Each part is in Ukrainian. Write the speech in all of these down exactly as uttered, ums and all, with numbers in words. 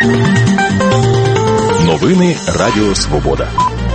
Новини Радіо Свобода.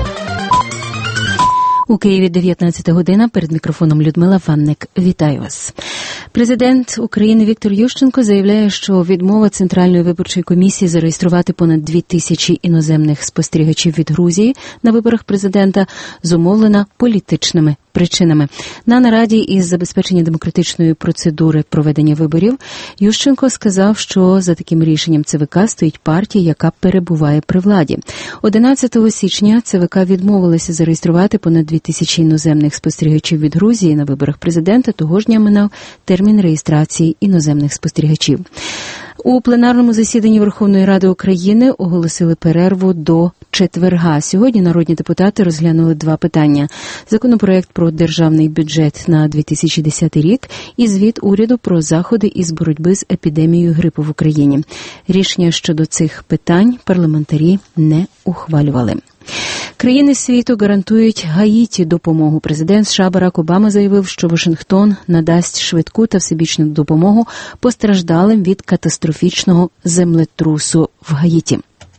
У Києві дев'ятнадцята година, перед мікрофоном Людмила Ванник. Вітаю вас. Президент України Віктор Ющенко заявляє, що відмова Центральної виборчої комісії зареєструвати понад дві тисячі іноземних спостерігачів від Грузії на виборах президента зумовлена політичними причинами. На нараді із забезпечення демократичної процедури проведення виборів Ющенко сказав, що за таким рішенням ЦВК стоїть партія, яка перебуває при владі. одинадцятого січня ЦВК відмовилася зареєструвати понад дві тисячі іноземних спостерігачів від Грузії на виборах президента. Того ж дня минав термін реєстрації іноземних спостерігачів. У пленарному засіданні Верховної Ради України оголосили перерву до четверга. Сьогодні народні депутати розглянули два питання. Законопроект про державний бюджет на дві тисячі десятий рік і звіт уряду про заходи із боротьби з епідемією грипу в Україні. Рішення щодо цих питань парламентарі не ухвалювали. Країни світу гарантують Гаїті допомогу. Президент США Барак Обама заявив, що Вашингтон надасть швидку та всебічну допомогу постраждалим від катастрофічного землетрусу в Гаїті.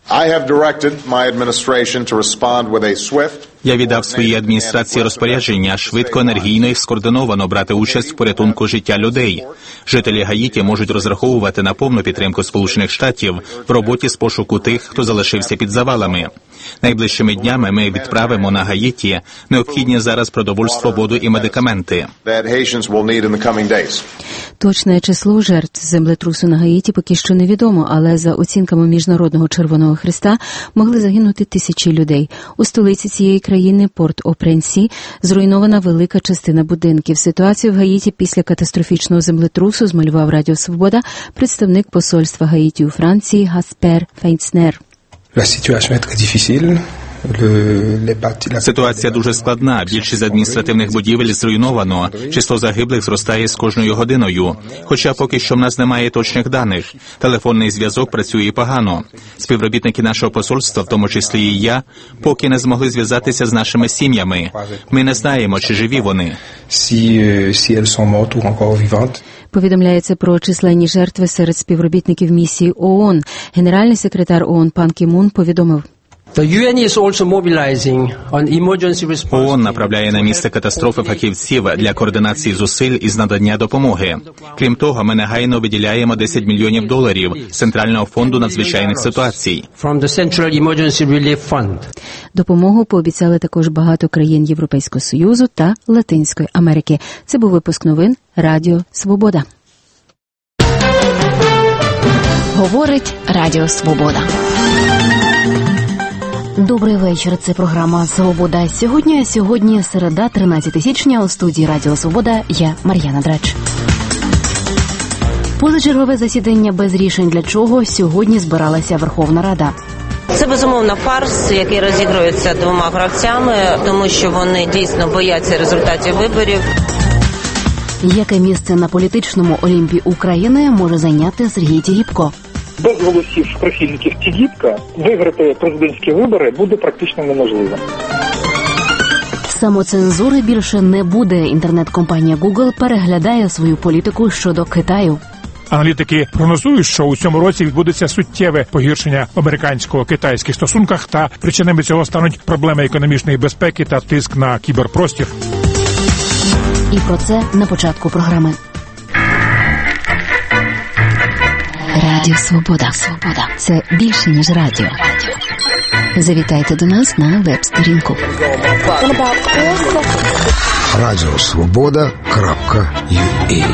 Я віддав своїй адміністрації розпорядження швидко, енергійно і скоординовано брати участь в порятунку життя людей. Жителі Гаїті можуть розраховувати на повну підтримку Сполучених Штатів в роботі з пошуку тих, хто залишився під завалами. Найближчими днями ми відправимо на Гаїті необхідні зараз продовольство, воду і медикаменти. Точне число жертв землетрусу на Гаїті поки що невідомо, але за оцінками Міжнародного Червоного Хреста могли загинути тисячі людей. У столиці цієї країни, Порт-о-Пренсі, зруйнована велика частина будинків. Ситуацію в Гаїті після катастрофічного землетрусу змалював Радіо Свобода представник посольства Гаїті у Франції Гаспер Фейнснер. Ситуація дуже складна. Більшість адміністративних будівель зруйновано. Число загиблих зростає з кожною годиною. Хоча поки що в нас немає точних даних. Телефонний зв'язок працює погано. Співробітники нашого посольства, в тому числі і я, поки не змогли зв'язатися з нашими сім'ями. Ми не знаємо, чи живі вони. Повідомляється про численні жертви серед співробітників місії ООН. Генеральний секретар ООН Пан Кі Мун повідомив: ООН направляє на місце катастрофи фахівців для координації зусиль із надання допомоги. Крім того, ми негайно виділяємо десять мільйонів доларів з Центрального фонду надзвичайних ситуацій. Допомогу пообіцяли також багато країн Європейського Союзу та Латинської Америки. Це був випуск новин Радіо Свобода. Говорить Радіо Свобода. Добрий вечір, це програма «Свобода сьогодні». Сьогодні середа, тринадцяте січня, у студії Радіо Свобода я, Мар'яна Драч. Позачергове засідання без рішень для чого сьогодні збиралася Верховна Рада. Це, безумовно, фарс, який розігрується двома гравцями, тому що вони дійсно бояться результатів виборів. Яке місце на політичному Олімпі України може зайняти Сергій Тігіпко? Без голосів прихильників Тігіпка виграти президентські вибори буде практично неможливо. Самоцензури більше не буде. Інтернет-компанія Google переглядає свою політику щодо Китаю. Аналітики прогнозують, що у цьому році відбудеться суттєве погіршення в американсько-китайських стосунках, та причинами цього стануть проблеми економічної безпеки та тиск на кіберпростір. І про це на початку програми. Радіо Свобода. Свобода. Це більше, ніж радіо. Завітайте до нас на веб-сторінку. радіо свобода крапка ю а.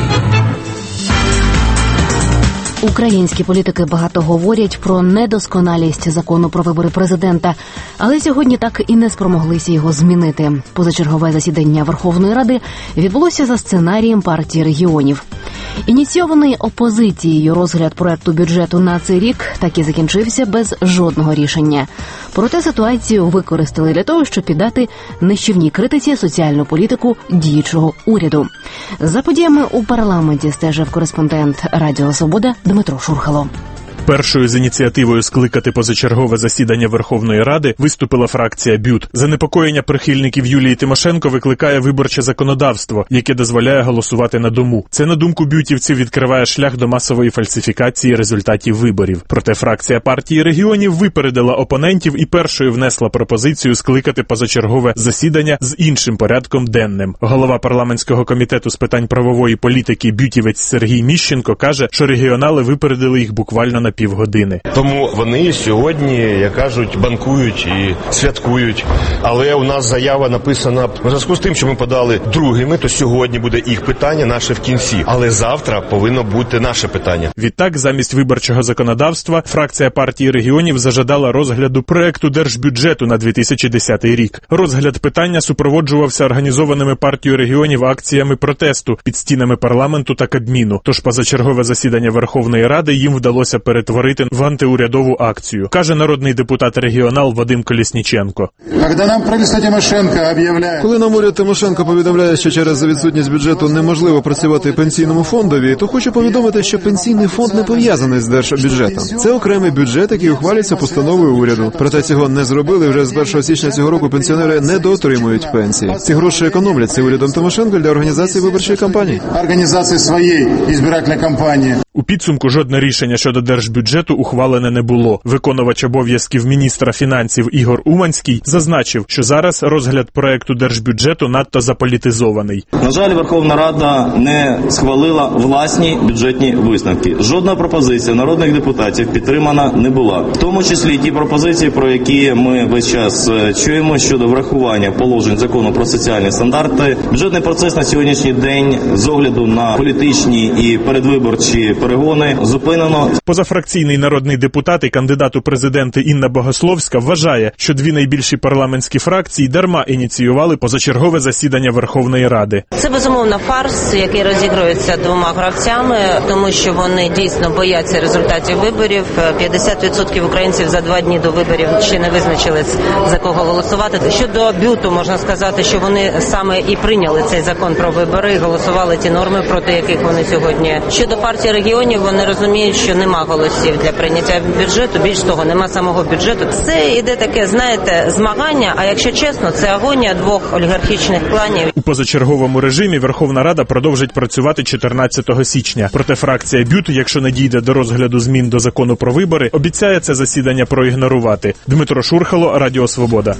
Українські політики багато говорять про недосконалість закону про вибори президента, але сьогодні так і не спромоглися його змінити. Позачергове засідання Верховної Ради відбулося за сценарієм партії регіонів. Ініційований опозицією розгляд проекту бюджету на цей рік так і закінчився без жодного рішення. Проте ситуацію використали для того, щоб піддати нищівній критиці соціальну політику діючого уряду. За подіями у парламенті стежив кореспондент Радіо Свобода Дмитро Шурхало. Першою з ініціативою скликати позачергове засідання Верховної Ради виступила фракція БЮТ. Занепокоєння прихильників Юлії Тимошенко викликає виборче законодавство, яке дозволяє голосувати на дому. Це, на думку бютівців, відкриває шлях до масової фальсифікації результатів виборів. Проте фракція партії регіонів випередила опонентів і першою внесла пропозицію скликати позачергове засідання з іншим порядком денним. Голова парламентського комітету з питань правової політики бютівець Сергій Міщенко каже, що регіонали випередили їх буквально на півгодини. Тому вони сьогодні, як кажуть, банкують і святкують. Але у нас заява написана в зв'язку з тим, що ми подали другими, то сьогодні буде їх питання, наше в кінці. Але завтра повинно бути наше питання. Відтак, замість виборчого законодавства, фракція партії регіонів зажадала розгляду проекту держбюджету на дві тисячі десятий рік. Розгляд питання супроводжувався організованими партією регіонів акціями протесту під стінами парламенту та Кабміну. Тож позачергове засідання Верховної Ради їм вдалося перетворити в антиурядову акцію, каже народний депутат-регіонал Вадим Колєсніченко. Коли нам уряд Тимошенко повідомляє, що через відсутність бюджету неможливо працювати пенсійному фондові, то хочу повідомити, що пенсійний фонд не пов'язаний з держбюджетом. Це окремий бюджет, який ухвалюється постановою уряду. Проте цього не зробили, вже з першого січня цього року пенсіонери не доотримують пенсії. Ці гроші економляться урядом Тимошенко для організації виборчої кампанії. Організації своєї избирательної кампанії. У підсумку жодне рішення щодо держбюджету ухвалене не було. Виконувач обов'язків міністра фінансів Ігор Уманський зазначив, що зараз розгляд проекту держбюджету надто заполітизований. На жаль, Верховна Рада не схвалила власні бюджетні висновки. Жодна пропозиція народних депутатів підтримана не була. В тому числі ті пропозиції, про які ми весь час чуємо щодо врахування положень закону про соціальні стандарти. Бюджетний процес на сьогоднішній день з огляду на політичні і передвиборчі перегони зупинено. Позафракційний народний депутат і кандидат у президенти Інна Богословська вважає, що дві найбільші парламентські фракції дарма ініціювали позачергове засідання Верховної Ради. Це, безумовно, фарс, який розігрується двома гравцями, тому що вони дійсно бояться результатів виборів. п'ятдесят відсотків українців за два дні до виборів ще не визначились, за кого голосувати. Щодо БЮТу, можна сказати, що вони саме і прийняли цей закон про вибори, і голосували ті норми, проти яких вони сьогодні. Щодо партії регіонів, вони розуміють, що нема голосів для прийняття бюджету, більш того, нема самого бюджету. Це іде таке, знаєте, змагання, а якщо чесно, це агонія двох олігархічних кланів. У позачерговому режимі Верховна Рада продовжить працювати чотирнадцятого січня. Проте фракція БЮТ, якщо не дійде до розгляду змін до закону про вибори, обіцяє це засідання проігнорувати. Дмитро Шурхало, Радіо Свобода.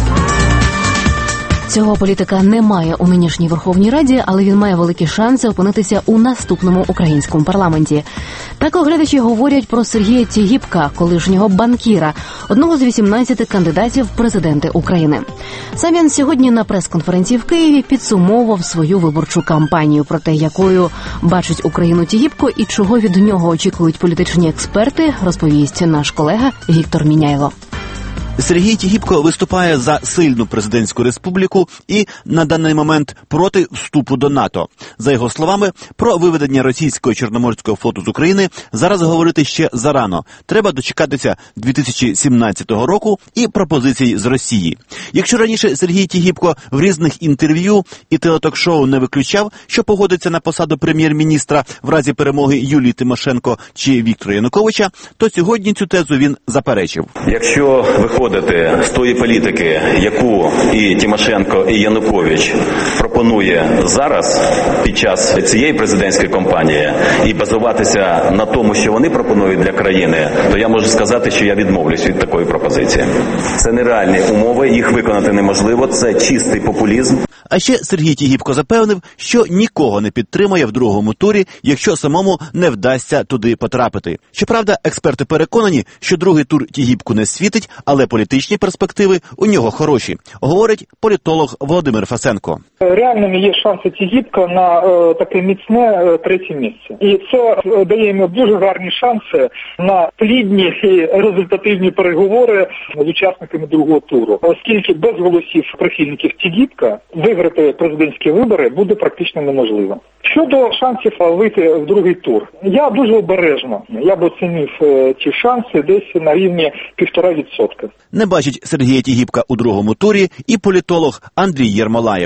Цього політика немає у нинішній Верховній Раді, але він має великі шанси опинитися у наступному українському парламенті. Так оглядачі говорять про Сергія Тігіпка, колишнього банкіра, одного з вісімнадцяти кандидатів в президенти України. Сам він сьогодні на прес-конференції в Києві підсумовував свою виборчу кампанію про те, якою бачить Україну Тігіпко і чого від нього очікують політичні експерти, розповість наш колега Віктор Міняйло. Сергій Тігіпко виступає за сильну президентську республіку і на даний момент проти вступу до НАТО. За його словами, про виведення російського Чорноморського флоту з України зараз говорити ще зарано. Треба дочекатися дві тисячі сімнадцятого року і пропозицій з Росії. Якщо раніше Сергій Тігіпко в різних інтерв'ю і телеток-шоу не виключав, що погодиться на посаду прем'єр-міністра в разі перемоги Юлії Тимошенко чи Віктора Януковича, то сьогодні цю тезу він заперечив. Якщо виходить з тої політики, яку і Тимошенко, і Янукович пропонує зараз під час цієї президентської кампанії і базуватися на тому, що вони пропонують для країни, то я можу сказати, що я відмовлюсь від такої пропозиції. Це нереальні умови, їх виконати неможливо, це чистий популізм. А ще Сергій Тігіпко запевнив, що нікого не підтримає в другому турі, якщо самому не вдасться туди потрапити. Щоправда, експерти переконані, що другий тур Тігіпку не світить, але політичні перспективи у нього хороші, говорить політолог Володимир Фасенко. Реальними є шанси Тігіпка на е, таке міцне е, третє місце. І це е, дає йому дуже гарні шанси на плідні і результативні переговори з учасниками другого туру. Оскільки без голосів прихильників Тігіпка виграти президентські вибори буде практично неможливо. Щодо шансів вийти в другий тур, я дуже обережно. Я б оцінив е, ці шанси десь на рівні півтора відсотка. Не бачить Сергія Тігіпка у другому турі і політолог Андрій Єрмолаєв.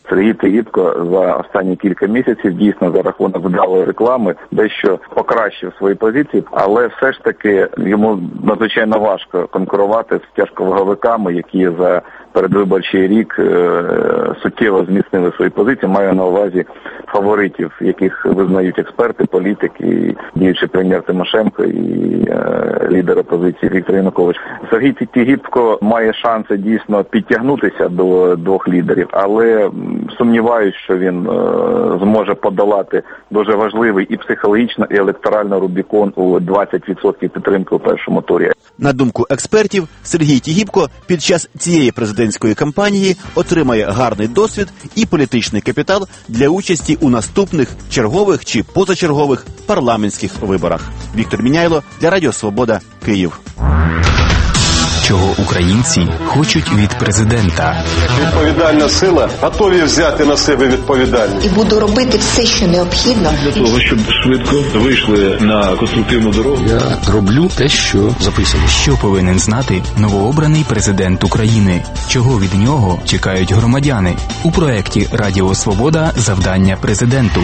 Сергій Тігіпко за останні кілька місяців дійсно за рахунок вдалої реклами дещо покращив свої позиції, але все ж таки йому надзвичайно важко конкурувати з тяжковаговиками, які за передвиборчий рік е, суттєво зміцнили свої позиції. Маю на увазі фаворитів, яких визнають експерти, політики, діючий прем'єр Тимошенко і е, лідер опозиції Віктор Янукович. Сергій Тігіпко має шанси дійсно підтягнутися до двох лідерів, але сумніваюся, що він е, зможе подолати дуже важливий і психологічно, і електорально Рубікон у двадцять відсотків підтримки у першому турі. На думку експертів, Сергій Тігіпко під час цієї президентської кампанії отримає гарний досвід і політичний капітал для участі у наступних чергових чи позачергових парламентських виборах. Віктор Міняйло для Радіо Свобода, Київ. Чого українці хочуть від президента? Відповідальна сила готові взяти на себе відповідальність. І буду робити все, що необхідно. Для того, щоб швидко вийшли на конструктивну дорогу. Я роблю те, що записано. Що повинен знати новообраний президент України? Чого від нього чекають громадяни? У проєкті Радіо Свобода «Завдання президенту».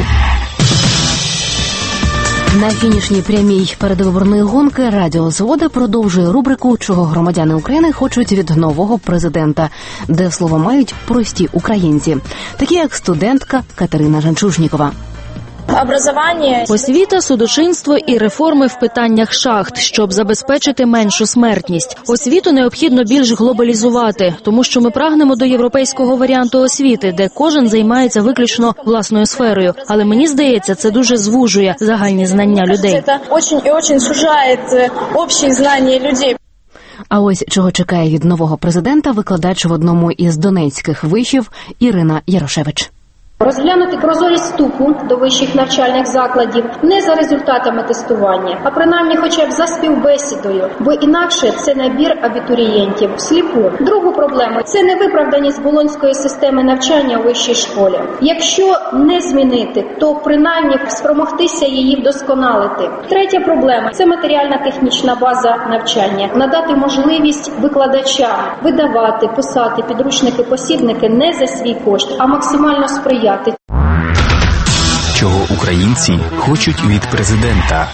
На фінішній прямій передвиборної гонки Радіо Свобода продовжує рубрику «Чого громадяни України хочуть від нового президента», де слово мають прості українці, такі як студентка Катерина Жанчужнікова. Освіта, судочинство і реформи в питаннях шахт, щоб забезпечити меншу смертність. Освіту необхідно більш глобалізувати, тому що ми прагнемо до європейського варіанту освіти, де кожен займається виключно власною сферою. Але мені здається, це дуже звужує загальні знання людей. Це дуже і дуже сужає общі знання людей. А ось чого чекає від нового президента викладач в одному із донецьких вишів Ірина Ярошевич. Розглянути прозорість вступу до вищих навчальних закладів не за результатами тестування, а принаймні хоча б за співбесідою, бо інакше це набір абітурієнтів всліпу. Другу проблему – це невиправданість болонської системи навчання у вищій школі. Якщо не змінити, то принаймні спромогтися її вдосконалити. Третя проблема – це матеріально-технічна база навчання. Надати можливість викладачам видавати, писати підручники-посібники не за свій кошт, а максимально сприяти. Чого українці хочуть від президента?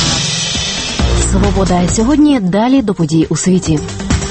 Свобода сьогодні. Далі до подій у світі.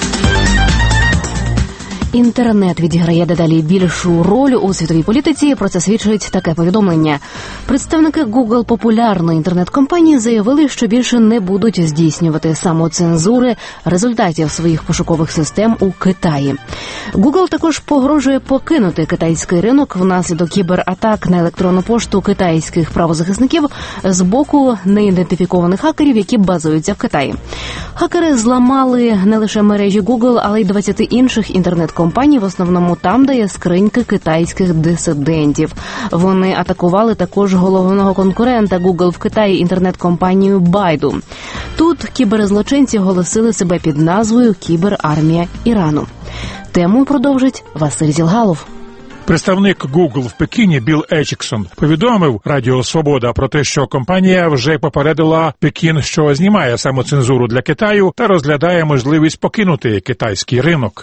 Інтернет відіграє дедалі більшу роль у світовій політиці, про це свідчить таке повідомлення. Представники Google, популярної інтернет-компанії, заявили, що більше не будуть здійснювати самоцензури результатів своїх пошукових систем у Китаї. Google також погрожує покинути китайський ринок внаслідок кібератак на електронну пошту китайських правозахисників з боку неідентифікованих хакерів, які базуються в Китаї. Хакери зламали не лише мережі Google, але й двадцять інших інтернет-компаній, в основному там, де є скриньки китайських дисидентів. Вони атакували також головного конкурента Google в Китаї, інтернет-компанію Baidu. Тут кіберзлочинці оголосили себе під назвою «Кіберармія Ірану». Тему продовжить Василь Зілгалов. Представник Google в Пекіні Білл Ечіксон повідомив Радіо Свобода про те, що компанія вже попередила Пекін, що знімає самоцензуру для Китаю та розглядає можливість покинути китайський ринок.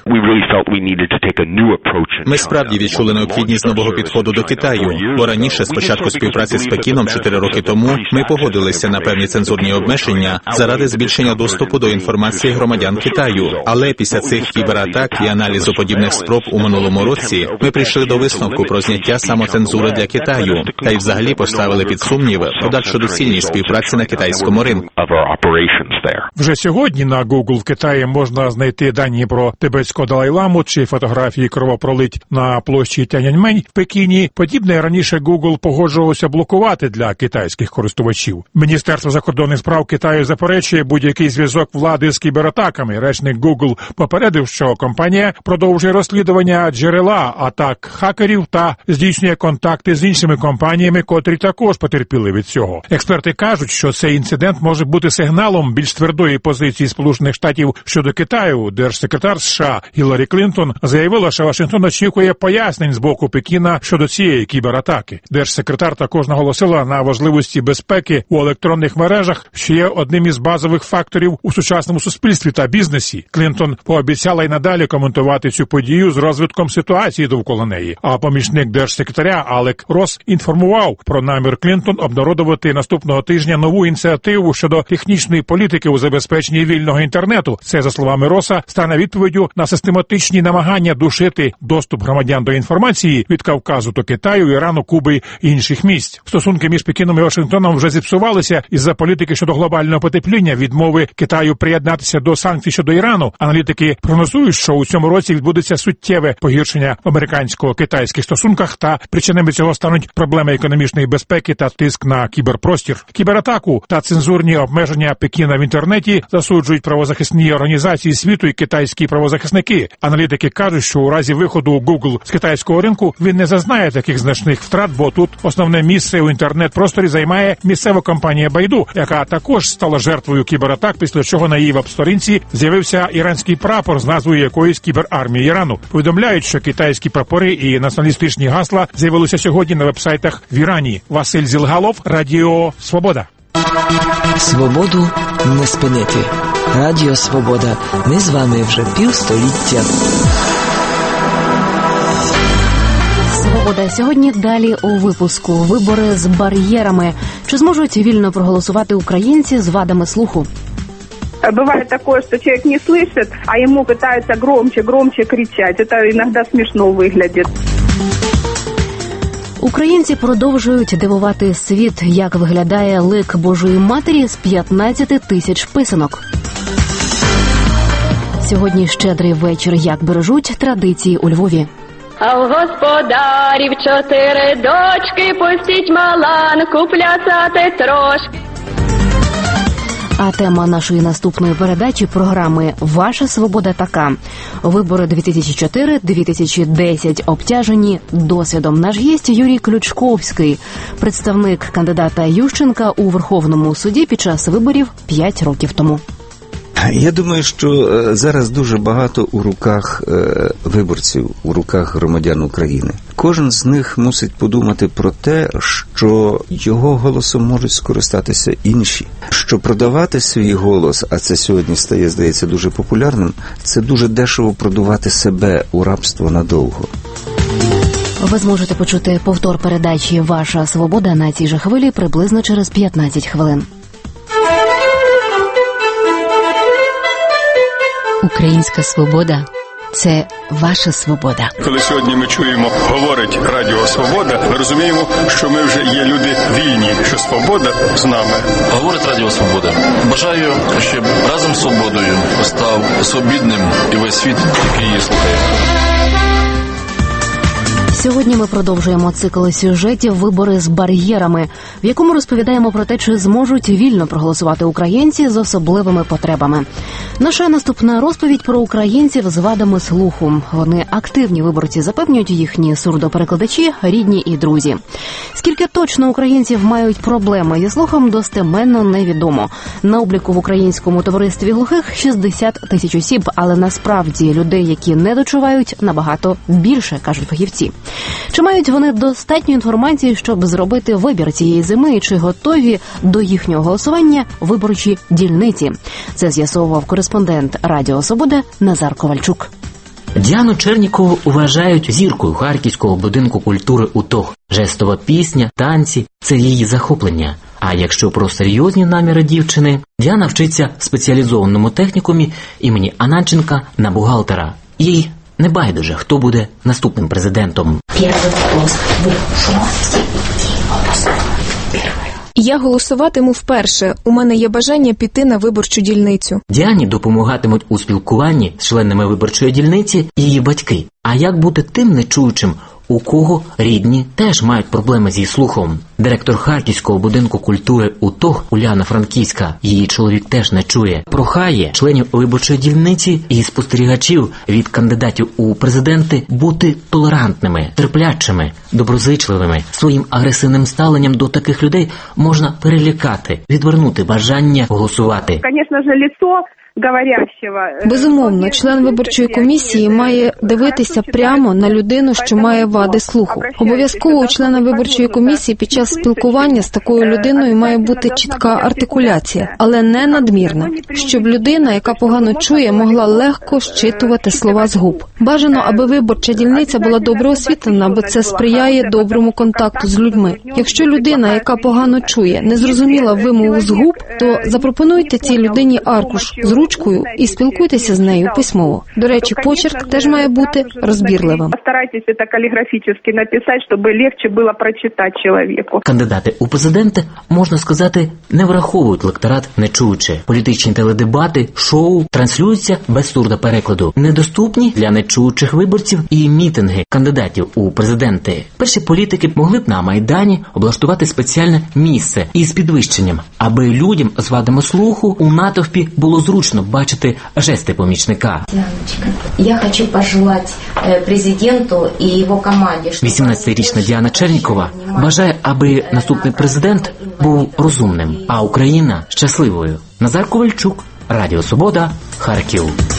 Ми справді відчули необхідність нового підходу до Китаю, бо раніше, з початку співпраці з Пекіном чотири роки тому, ми погодилися на певні цензурні обмеження заради збільшення доступу до інформації громадян Китаю. Але після цих кібератак і аналізу подібних спроб у минулому році ми прийшли до висновку про зняття самоцензури для Китаю та й взагалі поставили під сумнів подальшу доцільність співпраці на китайському ринку. Вже сьогодні на Google в Китаї можна знайти дані про тибетського Далай-ламу чи фотографії кровопролить на площі Тяньаньмень в Пекіні. Подібне раніше Google погоджувався блокувати для китайських користувачів. Міністерство закордонних справ Китаю заперечує будь-який зв'язок влади з кібератаками. Речник Google попередив, що компанія продовжує розслідування джерела атак хакерів та здійснює контакти з іншими компаніями, котрі також потерпіли від цього. Експерти кажуть, що цей інцидент може бути сигналом більш твердої позиції Сполучених Штатів щодо Китаю. Держсекретар США Гіларі Клінтон заявила, що Вашингтон очікує пояснень з боку Пекіна щодо цієї кібератаки. Держсекретар також наголосила на важливості безпеки у електронних мережах, що є одним із базових факторів у сучасному суспільстві та бізнесі. Клінтон пообіцяла й надалі коментувати цю подію з розвитком ситуації довкола неї. Китаї. А помічник держсекретаря Алек Росс інформував про намір Клінтон обнародувати наступного тижня нову ініціативу щодо технічної політики у забезпеченні вільного інтернету. Це, за словами Росса, стане відповіддю на систематичні намагання душити доступ громадян до інформації від Кавказу до Китаю, Ірану, Куби і інших місць. Стосунки між Пекіном і Вашингтоном вже зіпсувалися із-за політики щодо глобального потепління, відмови Китаю приєднатися до санкцій щодо Ірану. Аналітики прогнозують, що у цьому році відбудеться суттєве погіршення в американсько-китайських стосунках, та причинами цього стануть проблеми економічної безпеки та тиск на кіберпростір. Кібератаку та цензурні обмеження Пекіна в інтернеті засуджують правозахисні організації світу і китайські правозахисники. Аналітики кажуть, що у разі виходу Google з китайського ринку він не зазнає таких значних втрат, бо тут основне місце у інтернет-просторі займає місцева компанія Байду, яка також стала жертвою кібератак, після чого на її веб-сторінці з'явився іранський прапор з назвою якоїсь кіберармії Ірану. Повідомляють, що китайські прапори і націоналістичні гасла з'явилися сьогодні на веб-сайтах в Ірані. Василь Зілгалов, Радіо Свобода. Свободу не спинити. Радіо Свобода. Ми з вами вже півстоліття. Свобода. Сьогодні далі у випуску. Вибори з бар'єрами. Чи зможуть вільно проголосувати українці з вадами слуху? Бывает такое, что человек не слышит, а ему пытаются громче, громче кричать. Это иногда смешно выглядит. Українці продовжують дивувати світ, як виглядає лик Божої Матері з п'ятнадцяти тисяч писанок. Сьогодні щедрий вечір, як бережуть традиції у Львові. А в господарів чотири дочки, пустіть маланку плясати трошки. А тема нашої наступної передачі програми «Ваша свобода така». Вибори дві тисячі чотири - дві тисячі десять обтяжені досвідом. Наш гість Юрій Ключковський, представник кандидата Ющенка у Верховному суді під час виборів п'ять років тому. Я думаю, що зараз дуже багато у руках виборців, у руках громадян України. Кожен з них мусить подумати про те, що його голосом можуть скористатися інші. Що продавати свій голос, а це сьогодні стає, здається, дуже популярним, це дуже дешево продавати себе у рабство надовго. Ви зможете почути повтор передачі «Ваша свобода» на цій же хвилі приблизно через п'ятнадцять хвилин. Українська свобода – це ваша свобода. Коли сьогодні ми чуємо, говорить Радіо Свобода, ми розуміємо, що ми вже є люди вільні, що свобода з нами. Говорить Радіо Свобода. Бажаю, щоб разом з свободою став свобідним і весь світ, який її слухає. Сьогодні ми продовжуємо цикл сюжетів «Вибори з бар'єрами», в якому розповідаємо про те, чи зможуть вільно проголосувати українці з особливими потребами. Наша наступна розповідь про українців з вадами слуху. Вони активні виборці, запевнюють їхні сурдоперекладачі, рідні і друзі. Скільки точно українців мають проблеми зі слухом, достеменно невідомо. На обліку в Українському товаристві глухих шістдесят тисяч осіб, але насправді людей, які не дочувають, набагато більше, кажуть фахівці. Чи мають вони достатньо інформації, щоб зробити вибір цієї зими, і чи готові до їхнього голосування виборчі дільниці? Це з'ясовував кореспондент Радіо Свобода Назар Ковальчук. Діану Чернікову вважають зіркою Харківського будинку культури «УТОГ». Жестова пісня, танці – це її захоплення. А якщо про серйозні наміри дівчини, Діана вчиться в спеціалізованому технікумі імені Ананченка на бухгалтера. Їй не байдуже, хто буде наступним президентом. Я голосуватиму вперше. У мене є бажання піти на виборчу дільницю. Діані допомагатимуть у спілкуванні з членами виборчої дільниці її батьки. А як бути тим нечуючим, у кого рідні теж мають проблеми зі слухом? Директор Харківського будинку культури «УТОГ» Уляна Франківська, її чоловік теж не чує, прохає членів виборчої дільниці і спостерігачів від кандидатів у президенти бути толерантними, терплячими, доброзичливими. Своїм агресивним ставленням до таких людей можна перелякати, відвернути бажання голосувати. Звісно ж, лицо говорящего. Безумовно, член виборчої комісії має дивитися прямо на людину, що має вади слуху. Обов'язково у члена виборчої комісії під час спілкування з такою людиною має бути чітка артикуляція, але не надмірна, щоб людина, яка погано чує, могла легко щитувати слова з губ. Бажано, аби виборча дільниця була добре освітлена, бо це сприяє доброму контакту з людьми. Якщо людина, яка погано чує, не зрозуміла вимову з губ, то запропонуйте цій людині аркуш з ручкою і спілкуйтеся з нею письмово. До речі, почерк теж має бути розбірливим. Старайтесь це каліграфічно написати, щоб легше було прочитати чоловіку. Кандидати у президенти, можна сказати, не враховують лекторат нечуючи. Політичні теледебати, шоу транслюються без сурдоперекладу. Недоступні для нечуючих виборців і мітинги кандидатів у президенти. Перші політики могли б на Майдані облаштувати спеціальне місце із підвищенням, аби людям з вадами слуху у натовпі було зручно бачити жести помічника. Я хочу пожелати президенту і його команді. вісімнадцятирічна Діана Чернікова бажає, аби наступний президент був розумним, а Україна щасливою. Назар Ковальчук, Радіо Свобода, Харків.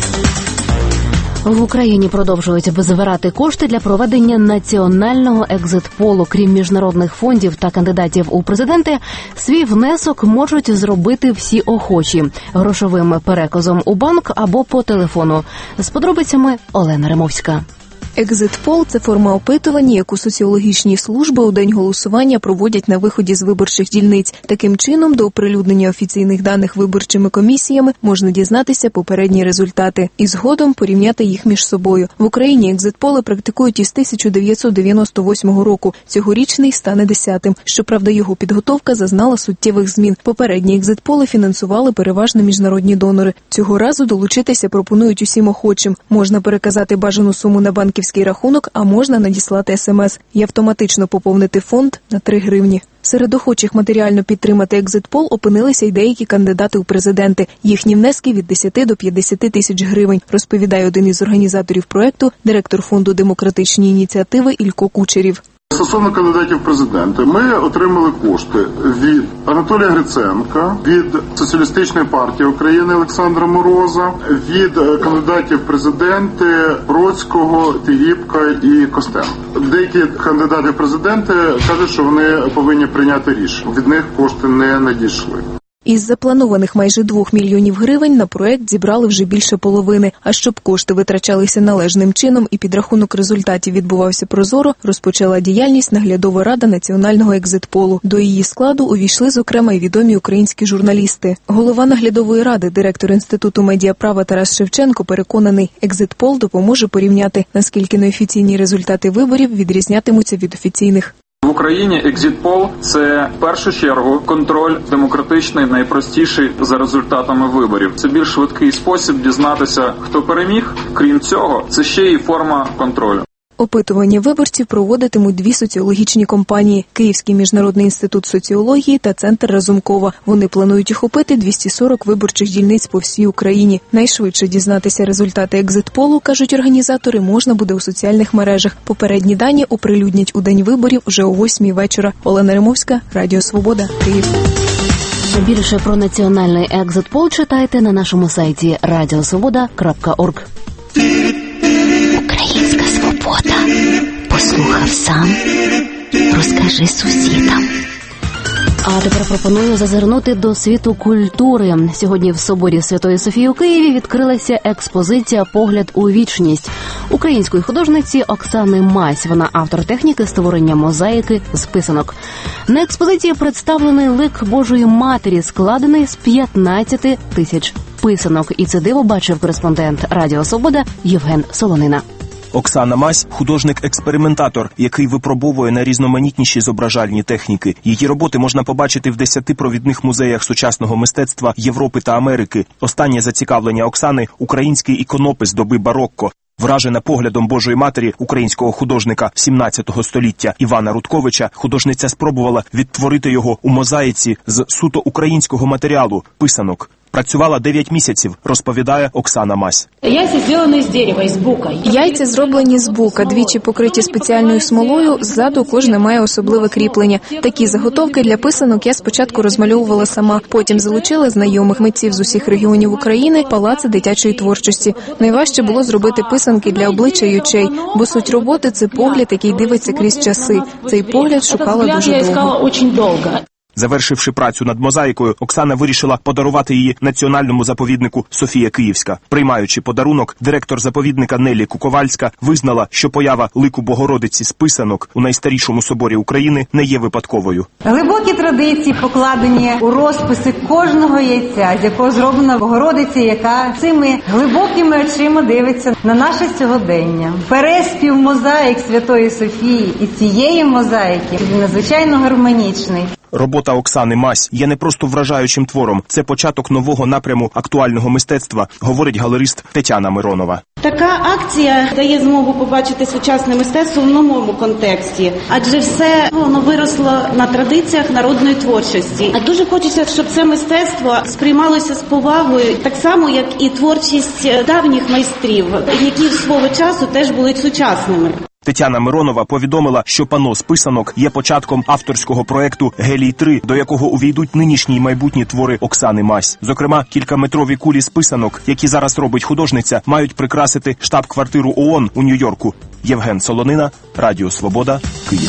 В Україні продовжують збирати кошти для проведення національного екзит-полу. Крім міжнародних фондів та кандидатів у президенти, свій внесок можуть зробити всі охочі – грошовим переказом у банк або по телефону. З подробицями Олена Римовська. Екзит-пол – це форма опитування, яку соціологічні служби у день голосування проводять на виході з виборчих дільниць. Таким чином, до оприлюднення офіційних даних виборчими комісіями можна дізнатися попередні результати і згодом порівняти їх між собою. В Україні екзит-поли практикують із тисяча дев'ятсот дев'яносто восьмого року. Цьогорічний стане десятим. Щоправда, його підготовка зазнала суттєвих змін. Попередні екзит-поли фінансували переважно міжнародні донори. Цього разу долучитися пропонують усім охочим. Можна переказати бажану суму на банківський рахунок, а можна надіслати смс і автоматично поповнити фонд на три гривні. Серед охочих матеріально підтримати екзит-пол опинилися й деякі кандидати у президенти. Їхні внески від десяти до п'ятдесяти тисяч гривень, розповідає один із організаторів проекту, директор фонду «Демократичні ініціативи» Ілько Кучерів. Стосовно кандидатів в президенти, ми отримали кошти від Анатолія Гриценка, від Соціалістичної партії України Олександра Мороза, від кандидатів в президенти Бродського, Тігіпка і Костенка. Деякі кандидати в президенти кажуть, що вони повинні прийняти рішення. Від них кошти не надійшли. Із запланованих майже двох мільйонів гривень на проект зібрали вже більше половини. А щоб кошти витрачалися належним чином і підрахунок результатів відбувався прозоро, розпочала діяльність наглядова рада національного екзит-полу. До її складу увійшли, зокрема, й відомі українські журналісти. Голова наглядової ради, директор Інституту медіаправа Тарас Шевченко переконаний, екзит-пол допоможе порівняти, наскільки неофіційні результати виборів відрізнятимуться від офіційних. В Україні екзит-пол – це в першу чергу контроль демократичний, найпростіший за результатами виборів. Це більш швидкий спосіб дізнатися, хто переміг. Крім цього, це ще й форма контролю. Опитування виборців проводитимуть дві соціологічні компанії – Київський міжнародний інститут соціології та Центр Разумкова. Вони планують охопити двісті сорок виборчих дільниць по всій Україні. Найшвидше дізнатися результати екзит-полу, кажуть організатори, можна буде у соціальних мережах. Попередні дані оприлюднять у день виборів вже о восьмій вечора. Олена Римовська, Радіо Свобода, Київ. Більше про національний екзит-пол читайте на нашому сайті радіосвобода крапка орг. Українська свобода. Послухав сам, розкажи сусідам. А тепер пропоную зазирнути до світу культури. Сьогодні в соборі Святої Софії у Києві відкрилася експозиція «Погляд у вічність» української художниці Оксани Мась. Вона автор техніки створення мозаїки з писанок. На експозиції представлений лик Божої Матері, складений з п'ятнадцяти тисяч писанок. І це диво бачив кореспондент Радіо Свобода Євген Солонина. Оксана Мась – художник-експериментатор, який випробовує найрізноманітніші зображальні техніки. Її роботи можна побачити в десяти провідних музеях сучасного мистецтва Європи та Америки. Останнє зацікавлення Оксани – український іконопис доби барокко. Вражена поглядом Божої Матері українського художника сімнадцятого століття Івана Рудковича, художниця спробувала відтворити його у мозаїці з суто українського матеріалу – писанок. Працювала дев'ять місяців, розповідає Оксана Мась. Яйця зроблені з дерева, з бука. Яйця зроблені з бука, двічі покриті спеціальною смолою, ззаду кожне має особливе кріплення. Такі заготовки для писанок я спочатку розмальовувала сама, потім залучила знайомих митців з усіх регіонів України, палаци дитячої творчості. Найважче було зробити писанки для обличчя й очей, бо суть роботи – це погляд, який дивиться крізь часи. Цей погляд шукала дуже довго. Завершивши працю над мозаїкою, Оксана вирішила подарувати її національному заповіднику «Софія Київська». Приймаючи подарунок, директор заповідника Нелі Куковальська визнала, що поява лику Богородиці з писанок у найстарішому соборі України не є випадковою. Глибокі традиції покладені у розписи кожного яйця, з якого зроблена Богородиця, яка цими глибокими очима дивиться на наше сьогодення. Переспів мозаїк Святої Софії і цієї мозаїки надзвичайно гармонічний. Робота Оксани Мась є не просто вражаючим твором, це початок нового напряму актуального мистецтва, говорить галерист Тетяна Миронова. Така акція дає змогу побачити сучасне мистецтво в новому контексті, адже все воно виросло на традиціях народної творчості. А дуже хочеться, щоб це мистецтво сприймалося з повагою, так само, як і творчість давніх майстрів, які свого часу теж були сучасними. Тетяна Миронова повідомила, що панно з писанок є початком авторського проекту «Гелій-три», до якого увійдуть нинішні й майбутні твори Оксани Мась. Зокрема, кількаметрові кулі з писанок, які зараз робить художниця, мають прикрасити штаб-квартиру ООН у Нью-Йорку. Євген Солонина, Радіо Свобода, Київ.